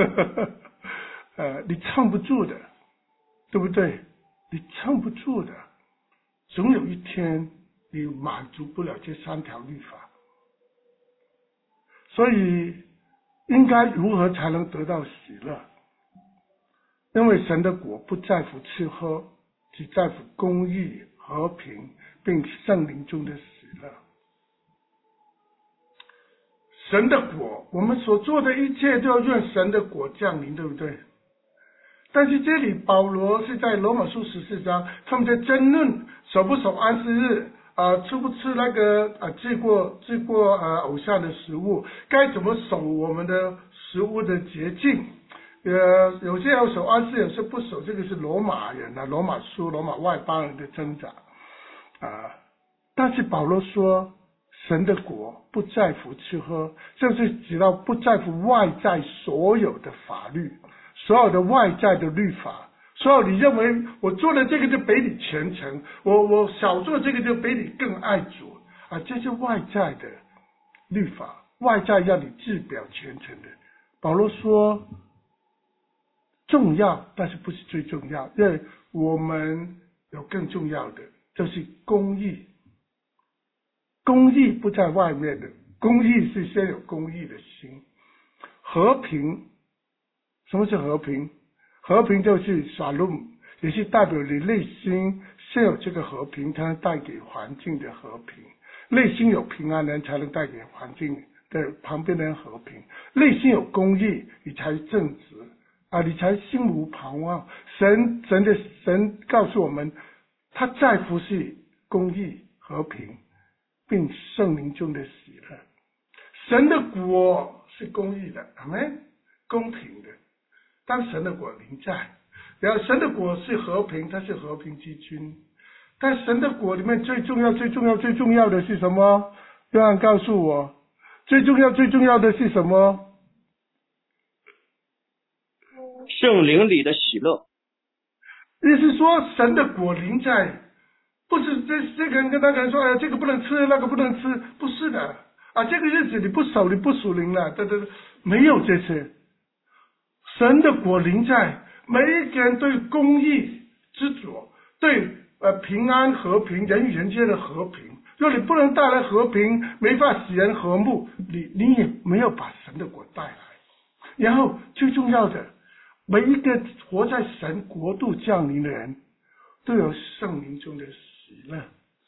你撑不住的，对不对？你撑不住的，总有一天你满足不了这3条律法。所以应该如何才能得到喜乐？因为神的国不在乎吃喝，只在乎公义、和平，并圣灵中的喜乐。神的国，我们所做的一切都要愿神的国降临，对不对？但是这里保罗是在罗马书14章，他们在争论守不守安息日，吃不吃那个祭过偶像的食物，该怎么守我们的食物的洁净。有些要守安息，有些不守，这个是罗马人罗马外邦人的挣扎但是保罗说神的国不在乎吃喝，就是指到不在乎外在所有的法律，所有的外在的律法，所有你认为我做了这个就比你虔诚，我少做这个就比你更爱主这是外在的律法，外在让你自表虔诚的。保罗说重要，但是不是最重要，因为我们有更重要的，就是公义。公义不在外面的，公义是先有公义的心。和平，什么是和平？和平就是shalom，也是代表你内心先有这个和平，才能带给环境的和平。内心有平安人才能带给环境的旁边的人和平。内心有公义，你才正直你才心无旁骛。神告诉我们，他在乎是公义、和平，并圣灵中的喜乐。神的国是公义的，阿们，公平的。当神的国临在，然后神的国是和平，它是和平之君。但神的国里面最重要的是什么？约翰告诉我，最重要的是什么？ 圣灵里的喜乐。 意思说神的国临在，不是这个人跟那个人说这个不能吃，那个不能吃，不是的这个日子你不守，你不属灵了，没有这些。神的国临在，每一个人对公义执着，对平安和平，人与人之间的和平。若你不能带来和平，没法使人和睦，你也没有把神的国带来。然后最重要的，每一个活在神国度降临的人都有圣灵中的喜乐，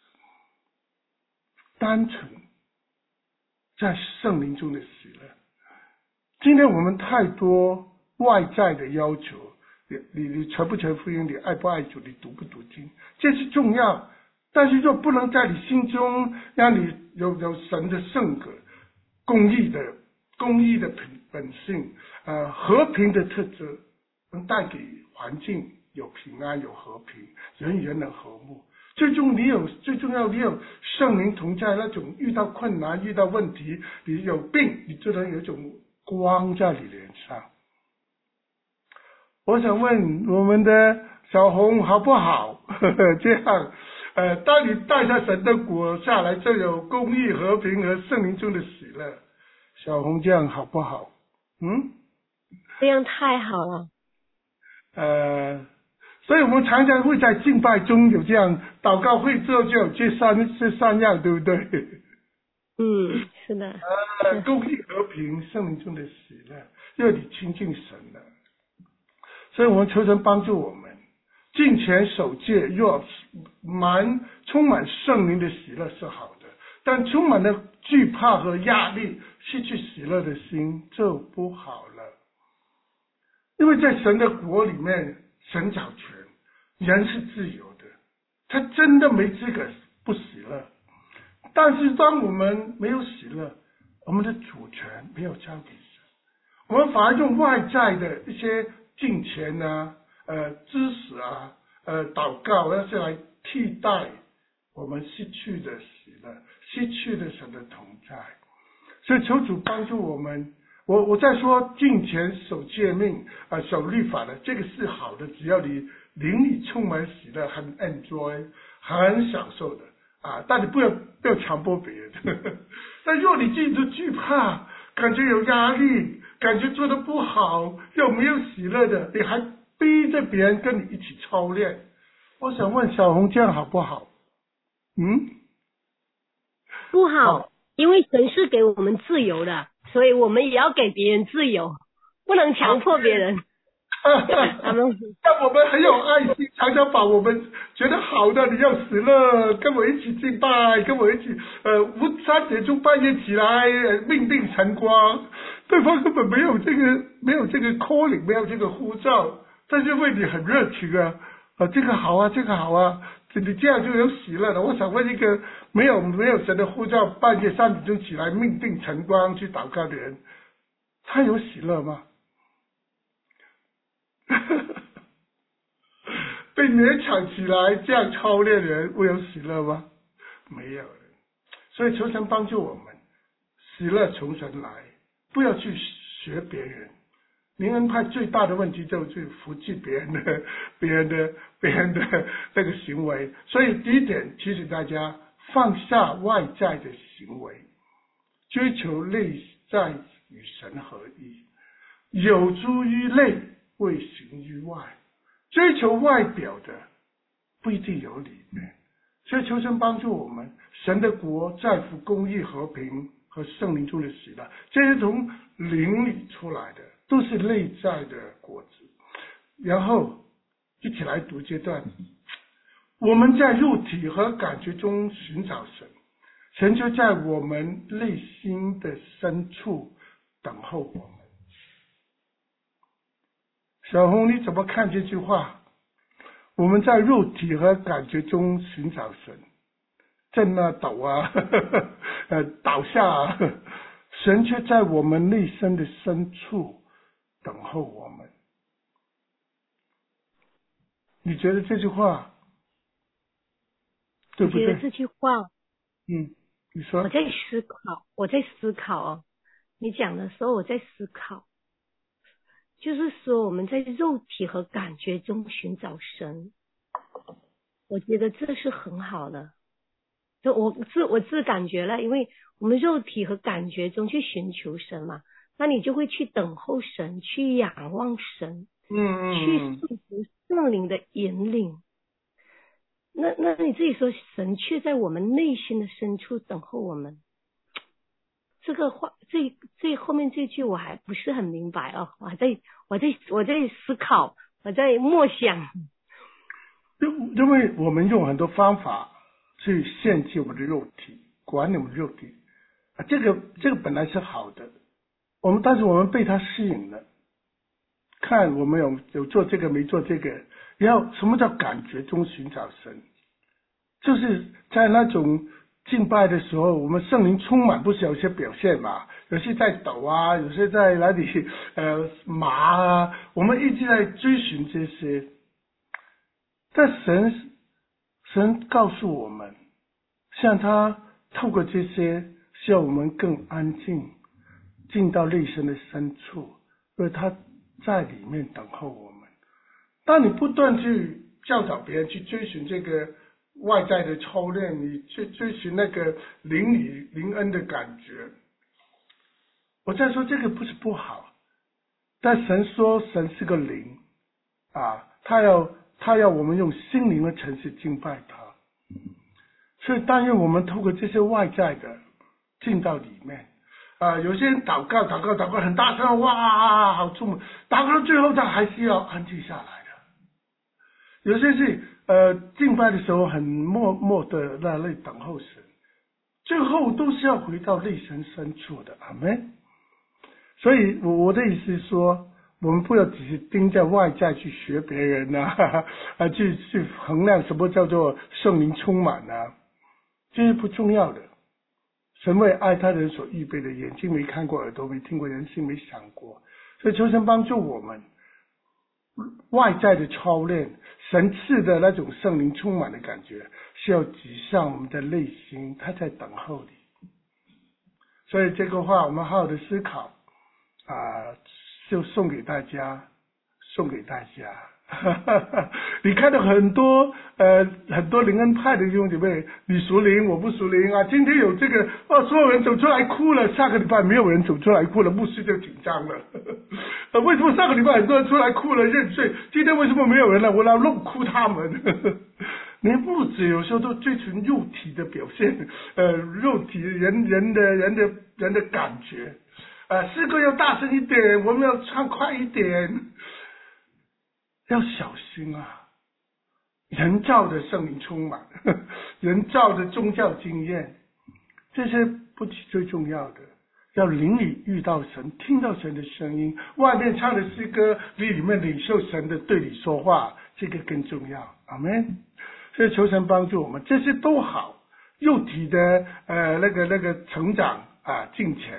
单纯在圣灵中的喜乐。今天我们太多外在的要求，你传不传福音，你爱不爱主，你读不读经，这是重要。但是若不能在你心中让你有神的圣格，公义的本性，和平的特质，能带给环境有平安有和平，人与人能和睦。最重要你有圣灵同在，那种遇到困难遇到问题，你有病，你就能有一种光在你脸上。我想问我们的小红好不好？这样当你带下神的国下来，就有公义和平和圣灵中的喜乐。小红这样好不好？ 这样太好了。 所以我们常常会在敬拜中有这样祷告会之后就有这三样，对不对？ 是的。 公义和平，圣灵中的喜乐，要你亲近神了。所以我们求神帮助我们，敬虔守戒，若充满圣灵的喜乐是好的，但充满了惧怕和压力，失去喜乐的心就不好了。因为在神的国里面，神掌权，人是自由的，他真的没资格不喜乐。但是当我们没有喜乐，我们的主权没有交给神，我们反而用外在的一些敬虔啊、知识啊、祷告，要是来替代我们失去的喜乐，失去的神的同在。所以求主帮助我们。我在说敬虔守诫命守律法的，这个是好的，只要你灵里充满喜乐，很 enjoy， 很享受的但你不要强迫别人。但如果你自己都惧怕，感觉有压力，感觉做得不好，又没有喜乐的，你还逼着别人跟你一起操练，我想问小红，这样好不好？ 不好，因为神是给我们自由的，所以我们也要给别人自由，不能强迫别人。 但我们很有爱心，常常把我们觉得好的，你要喜乐，跟我一起敬拜，跟我一起3点钟半夜起来命定晨光。对方根本没有这个 calling， 没有这个呼召，但是为你很热情这个好啊，这个好啊，你这样就有喜乐了。我想问一个没有神的呼召，半夜3点钟起来命定晨光去祷告的人，他有喜乐吗？被勉强起来这样操练的人会有喜乐吗？没有的。所以求神帮助我们，喜乐从神来，不要去学别人。灵恩派最大的问题就是服继别人的那个行为。所以第一点提醒大家，放下外在的行为，追求内在与神合一，有诸于内，未行于外。追求外表的不一定有里面，所以求神帮助我们，神的国在乎公义、和平和圣灵中的喜乐，这是从灵里出来的，都是内在的果子。然后一起来读这段，我们在肉体和感觉中寻找神，神就在我们内心的深处等候我们。小红，你怎么看这句话？我们在肉体和感觉中寻找神，震啊抖啊倒下神却在我们内心的深处等候我们。你觉得这句话对不对？ 我觉得这句话你说。 我在思考你讲的时候我在思考，就是说我们在肉体和感觉中寻找神，我觉得这是很好的。就我自感觉了，因为我们肉体和感觉中去寻求神嘛，那你就会去等候神，去仰望神，去顺服圣灵的引领。那你自己说，神却在我们内心的深处等候我们。这个话，这后面这句我还不是很明白我在思考，我在默想。 因为我们用很多方法去限制我们的肉体，管理我们的肉体这个本来是好的，但是我们被它吸引了，看我们有做这个没做这个。然后什么叫感觉中寻找神？就是在那种敬拜的时候，我们圣灵充满，不是有些表现嘛？有些在抖啊，有些在哪里麻啊，我们一直在追寻这些。但神告诉我们，像他透过这些，需要我们更安静，进到内心的深处，因为他在里面等候我们。当你不断去教导别人去追寻这个外在的操练，你去追寻那个灵恩的感觉，我在说这个不是不好，但神说神是个灵他要他要我们用心灵的诚实敬拜他。所以但愿我们透过这些外在的进到里面。有些人祷告很大声，哇，好触目，祷告到最后他还是要安静下来的。有些是敬拜的时候很默默的在那里等候神，最后都是要回到内神深处的。阿们。所以我的意思是说，我们不要只是盯在外在去学别人去衡量什么叫做圣灵充满这是不重要的。神为爱他的人所预备的，眼睛没看过，耳朵没听过，人心没想过。所以求神帮助我们，外在的操练，神赐的那种圣灵充满的感觉，是要挤上我们的内心，他在等候你。所以这个话我们好好的思考就送给大家。你看到很多灵恩派的弟兄姐妹，你属灵我不属灵今天有这个所有人走出来哭了，下个礼拜没有人走出来哭了，牧师就紧张了为什么上个礼拜很多人出来哭了认罪，今天为什么没有人了？我要弄哭他们连牧者有时候都追求肉体的表现，肉体人的感觉诗歌要大声一点，我们要唱快一点，要小心人造的圣灵充满，人造的宗教经验，这些不是最重要的。要灵里遇到神，听到神的声音，外面唱的诗歌，你里面领受神的对你说话，这个更重要。阿们。所以求神帮助我们，这些都好。肉体的那个成长进前，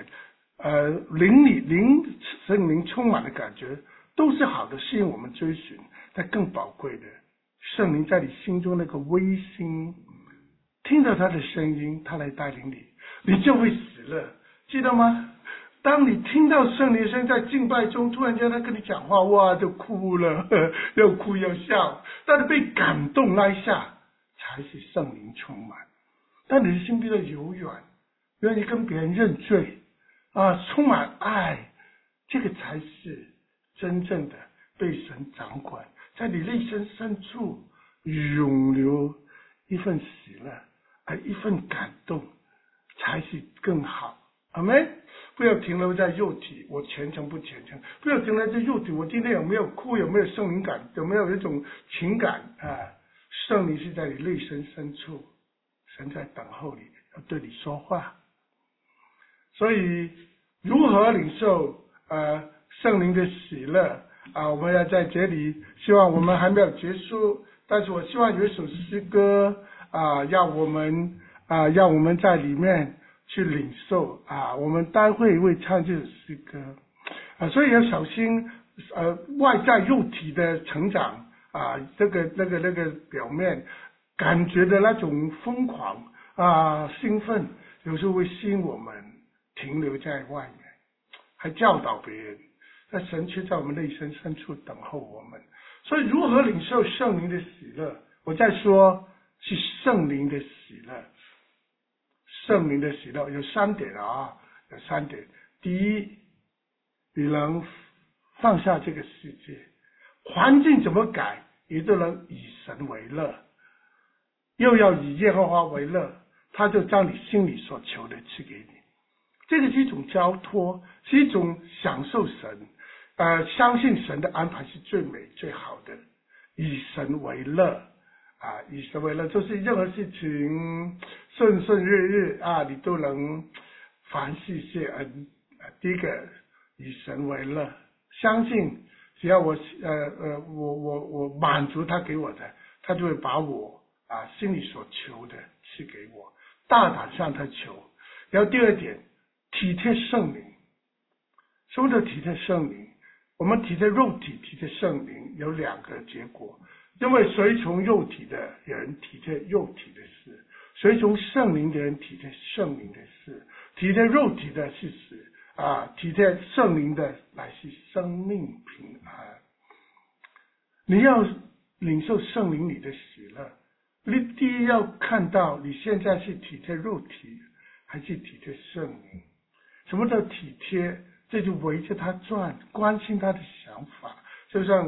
圣灵充满的感觉都是好的，吸引我们追寻。但更宝贵的，圣灵在你心中那个微心，听到他的声音，他来带领你，你就会喜乐，记得吗？当你听到圣灵的声音在敬拜中，突然间他跟你讲话，哇，就哭了，又哭又笑，但是被感动那一下，才是圣灵充满。当你的心比较柔软，愿意跟别人认罪充满爱，这个才是真正的被神掌管，在你内心深处涌流一份喜乐一份感动，才是更好。阿们。不要停留在肉体，我虔诚不虔诚，不要停留在肉体，我今天有没有哭，有没有圣灵感，有没有一种情感圣灵是在你内心深处，神在等候你，要对你说话。所以如何领受圣灵的喜乐我们要在这里，希望我们还没有结束，但是我希望有一首诗歌让我们在里面去领受我们待会会唱这首诗歌所以要小心外在肉体的成长那个表面感觉的那种疯狂兴奋，有时候会吸引我们停留在外面，还教导别人，那神却在我们内心深处等候我们。所以如何领受圣灵的喜乐，我在说是圣灵的喜乐。圣灵的喜乐有三点有三点。第一，你能放下这个世界，环境怎么改你都能以神为乐，又要以耶和华为乐，他就将你心里所求的赐给你。这个是一种交托，是一种享受神相信神的安排是最美最好的，以神为乐以神为乐，就是任何事情顺顺日日你都能凡事谢恩第一个以神为乐，相信只要我满足他给我的，他就会把我心里所求的赐给我，大胆向他求。然后第二点，体贴圣灵。什么叫体贴圣灵？我们体贴肉体，体贴圣灵有两个结果，因为随从肉体的人体贴肉体的事，随从圣灵的人体贴圣灵的事。体贴肉体的是死体贴圣灵的乃是生命平安。你要领受圣灵里的喜乐，你第一要看到你现在是体贴肉体还是体贴圣灵。什么叫体贴？这就围着他转，关心他的想法，就像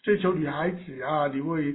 追求女孩子啊，你会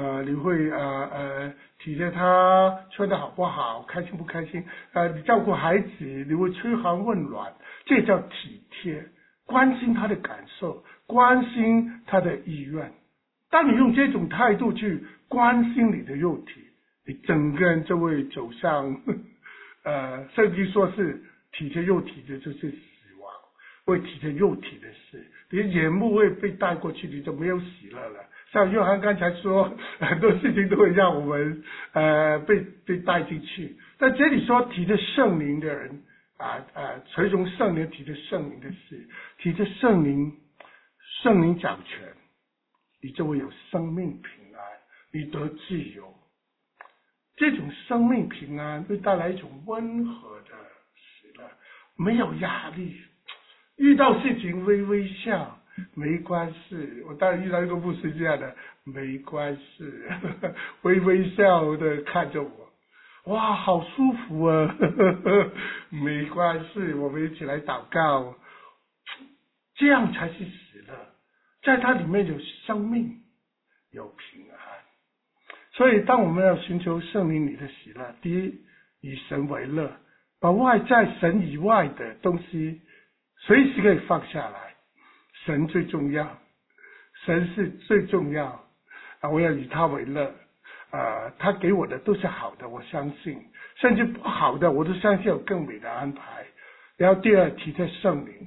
体贴她穿的好不好，开心不开心，你照顾孩子，你会嘘寒问暖，这叫体贴，关心她的感受，关心她的意愿。当你用这种态度去关心你的肉体，你整个人就会走向圣经说是体贴肉体的就是死亡，会体贴肉体的事，你的眼目会被带过去，你就没有喜乐了。像约翰刚才说，很多事情都会让我们被带进去，但这里说体贴圣灵的人随从圣灵，体贴圣灵的事，体贴圣灵掌权，你就会有生命平安，你得自由。这种生命平安会带来一种温和的喜乐，没有压力，遇到事情微笑，没关系。我当然遇到一个牧师这样的，没关系，微笑的看着我，哇，好舒服啊，没关系，我们一起来祷告，这样才是喜乐，在它里面有生命，有平安。所以当我们要寻求圣灵里的喜乐，第一，以神为乐，把外在神以外的东西随时可以放下来，神最重要，神是最重要我要以他为乐他给我的都是好的，我相信，甚至不好的我都相信有更美的安排。然后第二，体贴圣灵，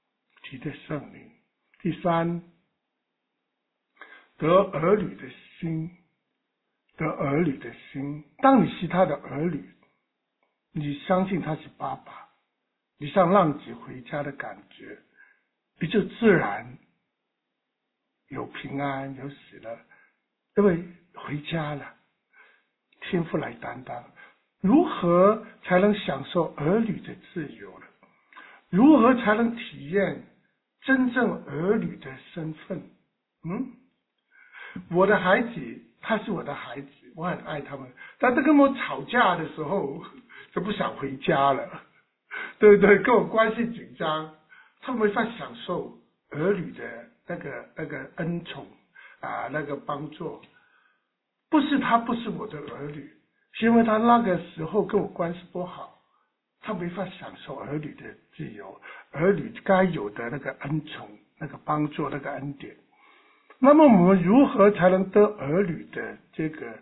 第三，得儿女的心，当你是他的儿女，你相信他是爸爸，你像浪子回家的感觉，你就自然有平安有喜乐，因为回家了，天父来担当。如何才能享受儿女的自由呢？如何才能体验真正儿女的身份？我的孩子，他是我的孩子，我很爱他们，但他跟我吵架的时候就不想回家了，对不对？跟我关系紧张，他没法享受儿女的那个恩宠那个帮助。不是他不是我的儿女，是因为他那个时候跟我关系不好，他没法享受儿女的自由，儿女该有的那个恩宠，那个帮助，那个恩典。那么我们如何才能得儿女的这个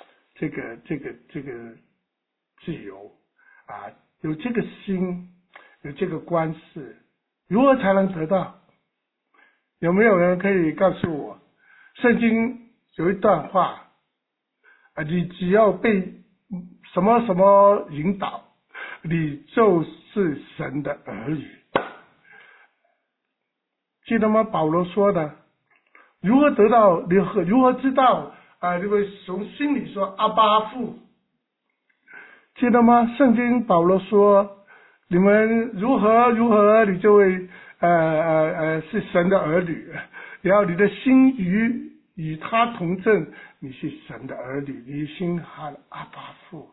自由有这个心，有这个关系，如何才能得到？有没有人可以告诉我？圣经有一段话你只要被什么什么引导，你就是神的儿女，记得吗？保罗说的，如何得到，如何知道你会从心里说阿爸父，记得吗？圣经保罗说，你们如何你就会是神的儿女，然后你的心与他同正，你是神的儿女，你心喊阿爸父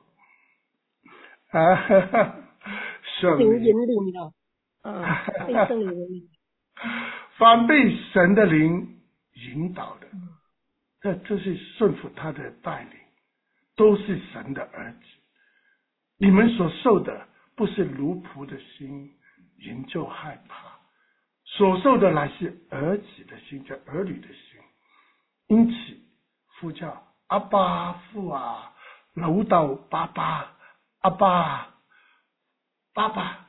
圣灵引领的被圣灵引领， 凡被神的灵引导的，这是顺服他的带领，都是神的儿子。你们所受的不是奴仆的心，仍旧害怕，所受的乃是儿子的心，叫儿女的心。因此呼叫阿爸父老豆爸爸，阿爸爸爸，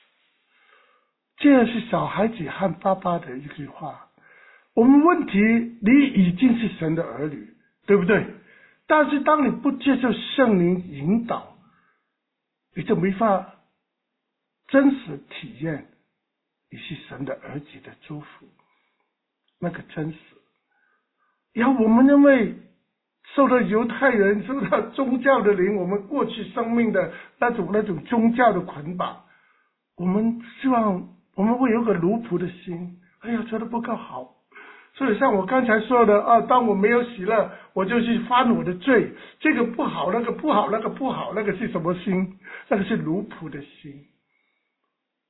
这是小孩子和爸爸的一句话。我们问题，你已经是神的儿女，对不对？但是当你不接受圣灵引导，你就没法真实体验你是神的儿子的祝福，那个真实。然后我们因为受到犹太人受到宗教的灵，我们过去生命的那种宗教的捆绑，我们希望我们会有个奴仆的心，觉得不够好。所以像我刚才说的当我没有喜乐，我就去犯我的罪，这个不好，那个不好，那个不好，那个是什么心？那个是奴仆的心。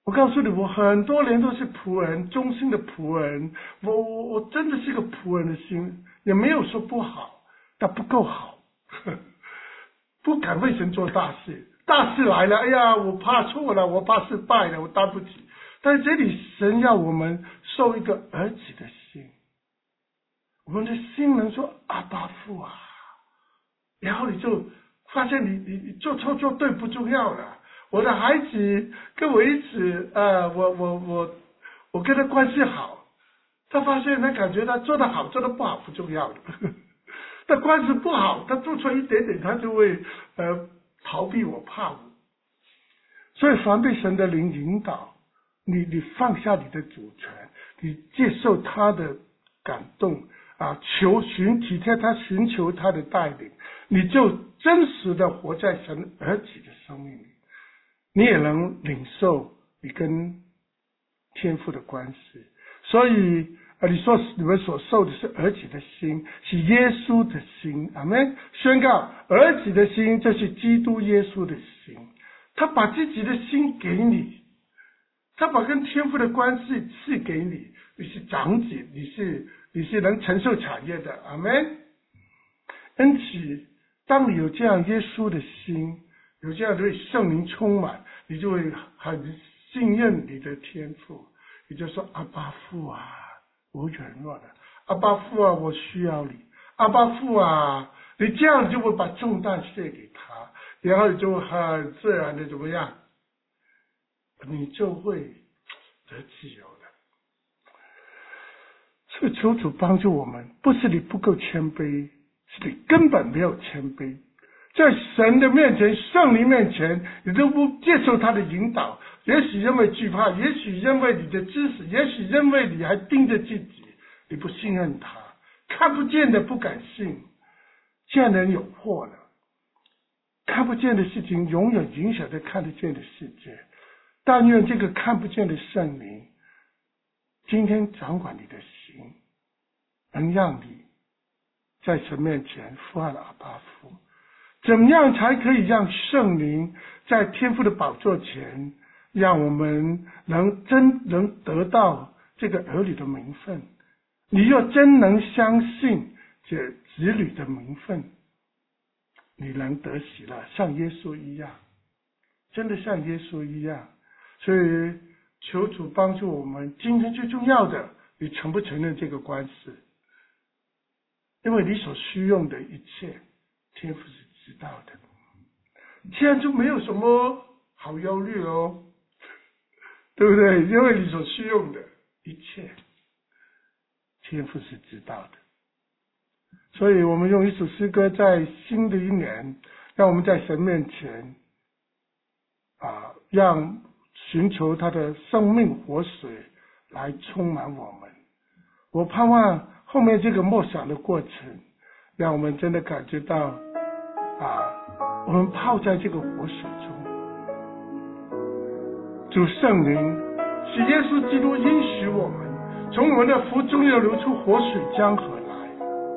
我告诉你，我很多年都是仆人，忠心的仆人，我真的是个仆人的心，也没有说不好，但不够好，不敢为神做大事。大事来了，哎呀，我怕错了，我怕失败了，我担不起。但是这里神要我们受一个儿子的心，我们的心能说阿爸父啊，然后你就发现你做错做对不重要了。我的孩子跟我一起，我跟他关系好，他发现他感觉他做得好做得不好不重要的，他关系不好，他做错一点点他就会逃避我怕我。所以凡被神的灵引导，你放下你的主权，你接受他的感动啊，体贴他，寻求他的带领，你就真实的活在神儿子的生命里，你也能领受你跟天父的关系。所以你们所受的是儿子的心，是耶稣的心，阿们。宣告儿子的心就是基督耶稣的心，他把自己的心给你，他把跟天父的关系赐给你，你是长子，你是能承受产业的，阿们。因此当你有这样耶稣的心，有这样对圣灵充满，你就会很信任你的天父，你就说阿爸父啊，我软弱了，阿爸父啊，我需要你，阿爸父啊，你这样就会把重担卸给他，然后你就很自然的怎么样，你就会得自由了。所以求主帮助我们，不是你不够谦卑，是你根本没有谦卑，在神的面前，圣灵面前，你都不接受他的引导，也许因为惧怕，也许因为你的知识，也许因为你还盯着自己，你不信任他，看不见的不敢信，这样的人有祸了。看不见的事情永远影响着看得见的世界，但愿这个看不见的圣灵今天掌管你的心，能让你在神面前呼喊阿爸父。怎么样才可以让圣灵在天父的宝座前，让我们能得到这个儿女的名分？你若真能相信这子女的名分，你能得喜乐，像耶稣一样，真的像耶稣一样。所以求主帮助我们，今天最重要的，你承不承认这个关系？因为你所需用的一切，天父是知道的，这样就没有什么好忧虑哦，对不对？因为你所需用的一切，天父是知道的。所以我们用一首诗歌，在新的一年，让我们在神面前让寻求他的生命活水来充满我们。我盼望后面这个默想的过程，让我们真的感觉到我们泡在这个活水中，主圣灵是耶稣基督应许我们，从我们的腹中要流出活水江河来，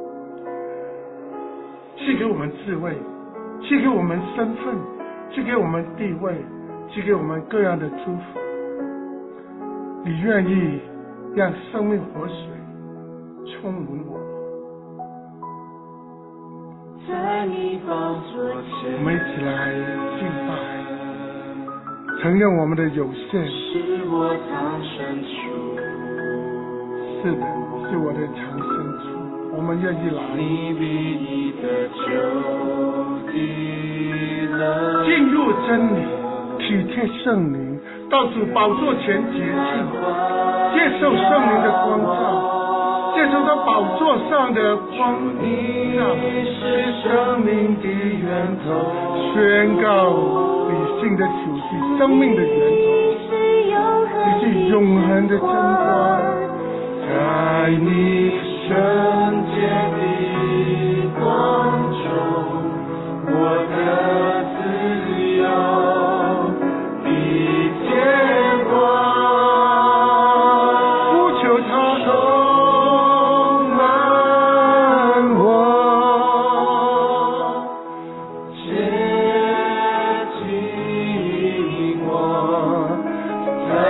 赐给我们智慧，赐给我们身份，赐给我们地位，赐给我们各样的祝福。你愿意让生命活水充满我？ 在你宝座前， 我们一起来敬拜，承认我们的有限。 是我藏身处， 是的，是我的藏身处。我们愿意来， 你比你的救地了， 进入真理，体贴圣灵，到主宝座前洁净，接受圣灵的光照，接受他宝座上的光照。 你是生命的源头， 宣告理性的主是生命的源头，你是永恒的真光， 在你圣洁的光中，我的自由的天光， 呼求他充满我， 接近我，在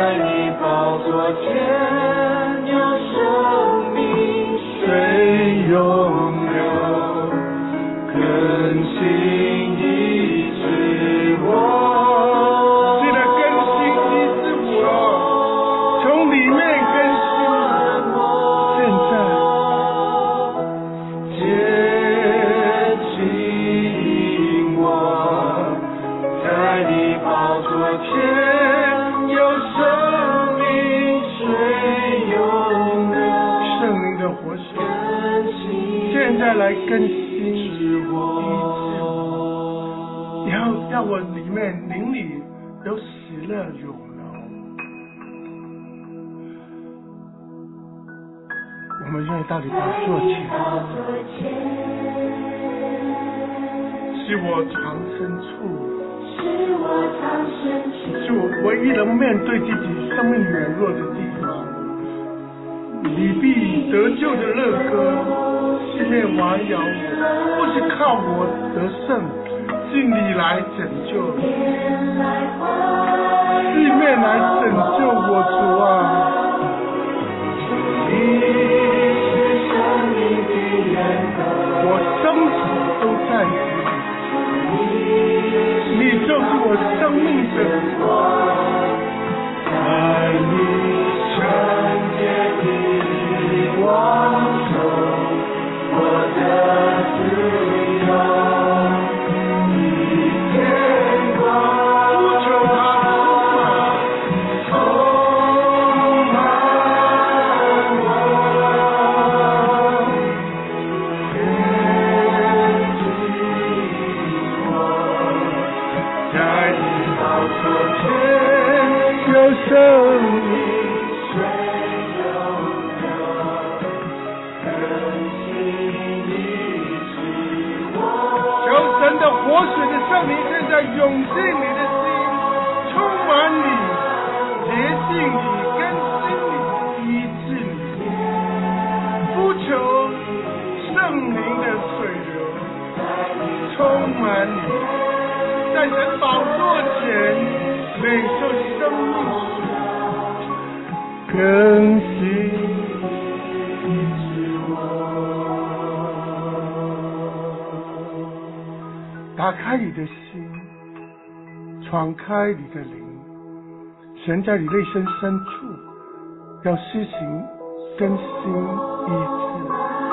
在来更新医治，要我里面灵里有喜乐涌流。我们愿意到你宝座前，是我藏身处，是我唯一能面对自己生命软弱的地方。你必得救的乐歌，四面环绕我，不是靠我得胜，是你来拯救，四面来拯救我，主啊！我生死都在你，你就是我生命的光，在你圣洁的光中，我的自由，你天光，不求它充满我，在你宝座前有生命。活水的圣灵现在涌进你的心，充满你，洁净你，更新你，医治你。呼求圣灵的水流充满你，在神宝座前领受生命更新。打开你的心，敞开你的灵，神在你内心深处要施行更新医治。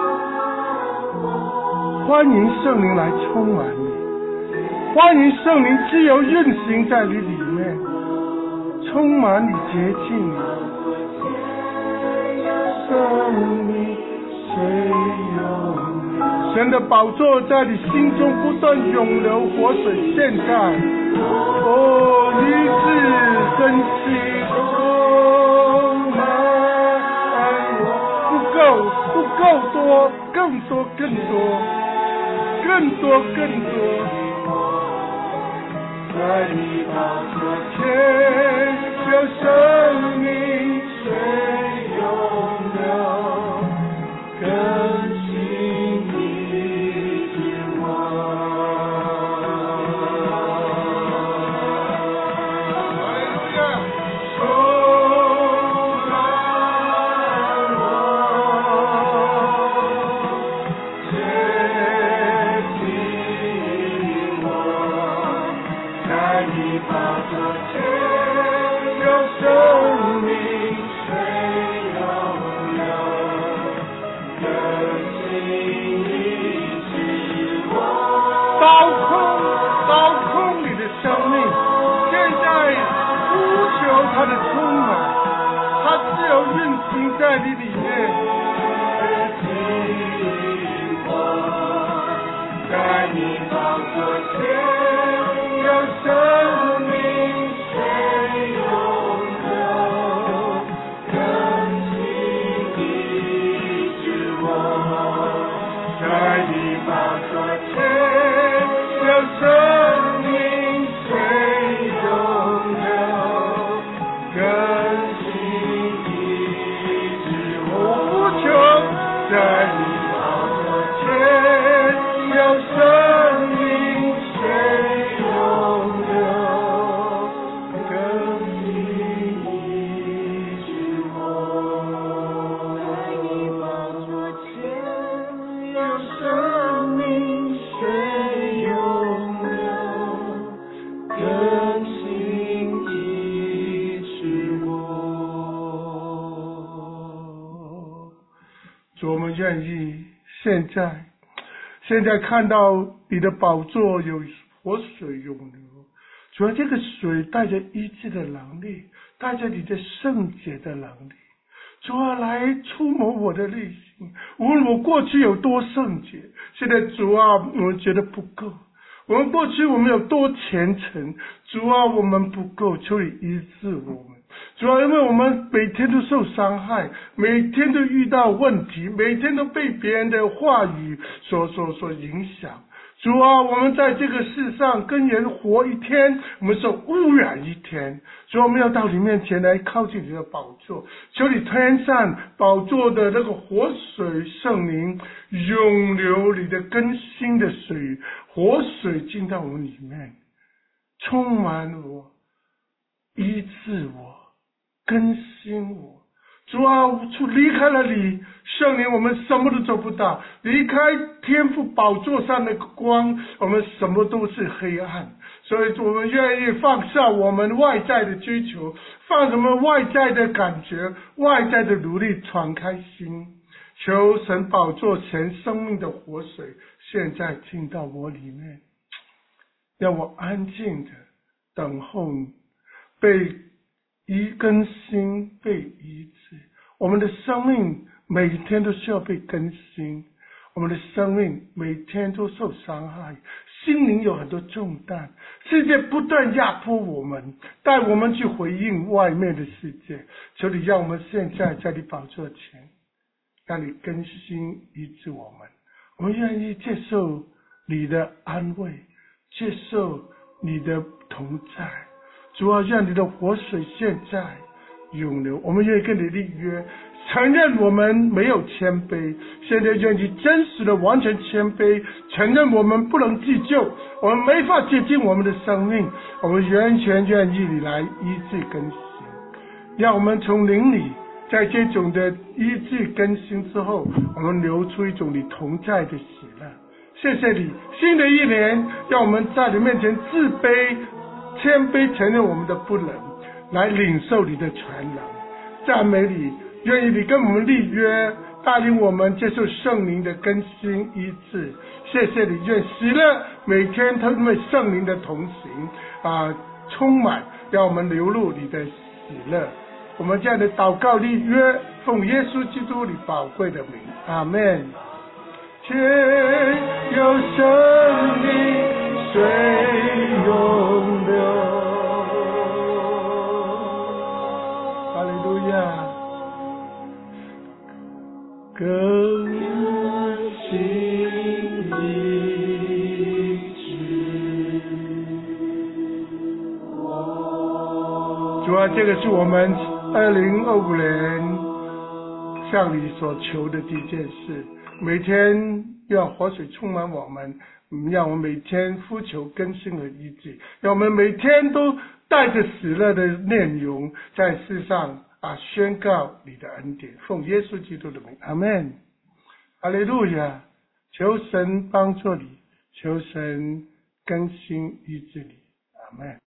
欢迎圣灵来充满你，欢迎圣灵自由运行在你里面，充满你，洁净你，生命水涌。神的宝座在你心中不断涌流活水，现在医治更新充满我，不够多，更多，在你宝座前有生命水涌流，更新医治我。他的充满，他自由运行在你里面，在你宝座前有生命水涌流，更新医治我，在你宝座前有生命水涌流，更新医治我，在你宝座前有生命水涌流，更新医治我，在你宝座前有生命水涌流，更新医治我。主，我们愿意现在看到你的宝座有活水涌流，主要这个水带着医治的能力，带着你的圣洁的能力。 主啊，来触摸我的内心。无论我过去有多圣洁，现在主啊，我们觉得不够。我们过去我们有多虔诚，主啊，我们不够，求你医治我们。主要因为我们每天都受伤害，每天都遇到问题，每天都被别人的话语所影响。主啊，我们在这个世上跟人活一天，我们受污染一天。主啊，我们要到你面前来靠近你的宝座，求你天上宝座的那个活水圣灵涌流你的更新的水，活水进到我里面，充满我，医治我，更新我。主啊，离开了你圣灵，我们什么都做不到。离开天父宝座上的光，我们什么都是黑暗。所以我们愿意放下我们外在的追求，放什么外在的感觉，外在的努力，敞开心，求神宝座前生命的活水现在进到我里面，让我安静的等候被更新，被医治。我们的生命每天都需要被更新，我们的生命每天都受伤害，心灵有很多重担，世界不断压迫我们，带我们去回应外面的世界。求你让我们现在在你宝座前，让你更新医治我们。我们愿意接受你的安慰，接受你的同在。主啊，让你的活水现在涌流。我们愿意跟你立约，承认我们没有谦卑，现在愿意真实的完全谦卑，承认我们不能自救，我们没法接近我们的生命，我们完全愿意你来医治更新。让我们从灵里，在这种的医治更新之后，我们流出一种你同在的喜乐。谢谢你，新的一年让我们在你面前自卑谦卑，承认我们的不能，来领受你的全能。赞美你，愿意你跟我们立约，带领我们接受圣灵的更新医治。谢谢你，愿喜乐每天都因为圣灵的同行充满，让我们流露你的喜乐。我们这样的祷告立约，奉耶稣基督你宝贵的名，阿们。天有生命水涌流，哈利路亚，更新医治。主啊，这个是我们2025年向你所求的第一件事。每天让活水充满我们，让我们每天呼求更新和医治，让我们每天都带着喜乐的内容在世上宣告你的恩典。奉耶稣基督的名，阿们。哈利路亚。求神帮助你，求神更新医治你，阿们。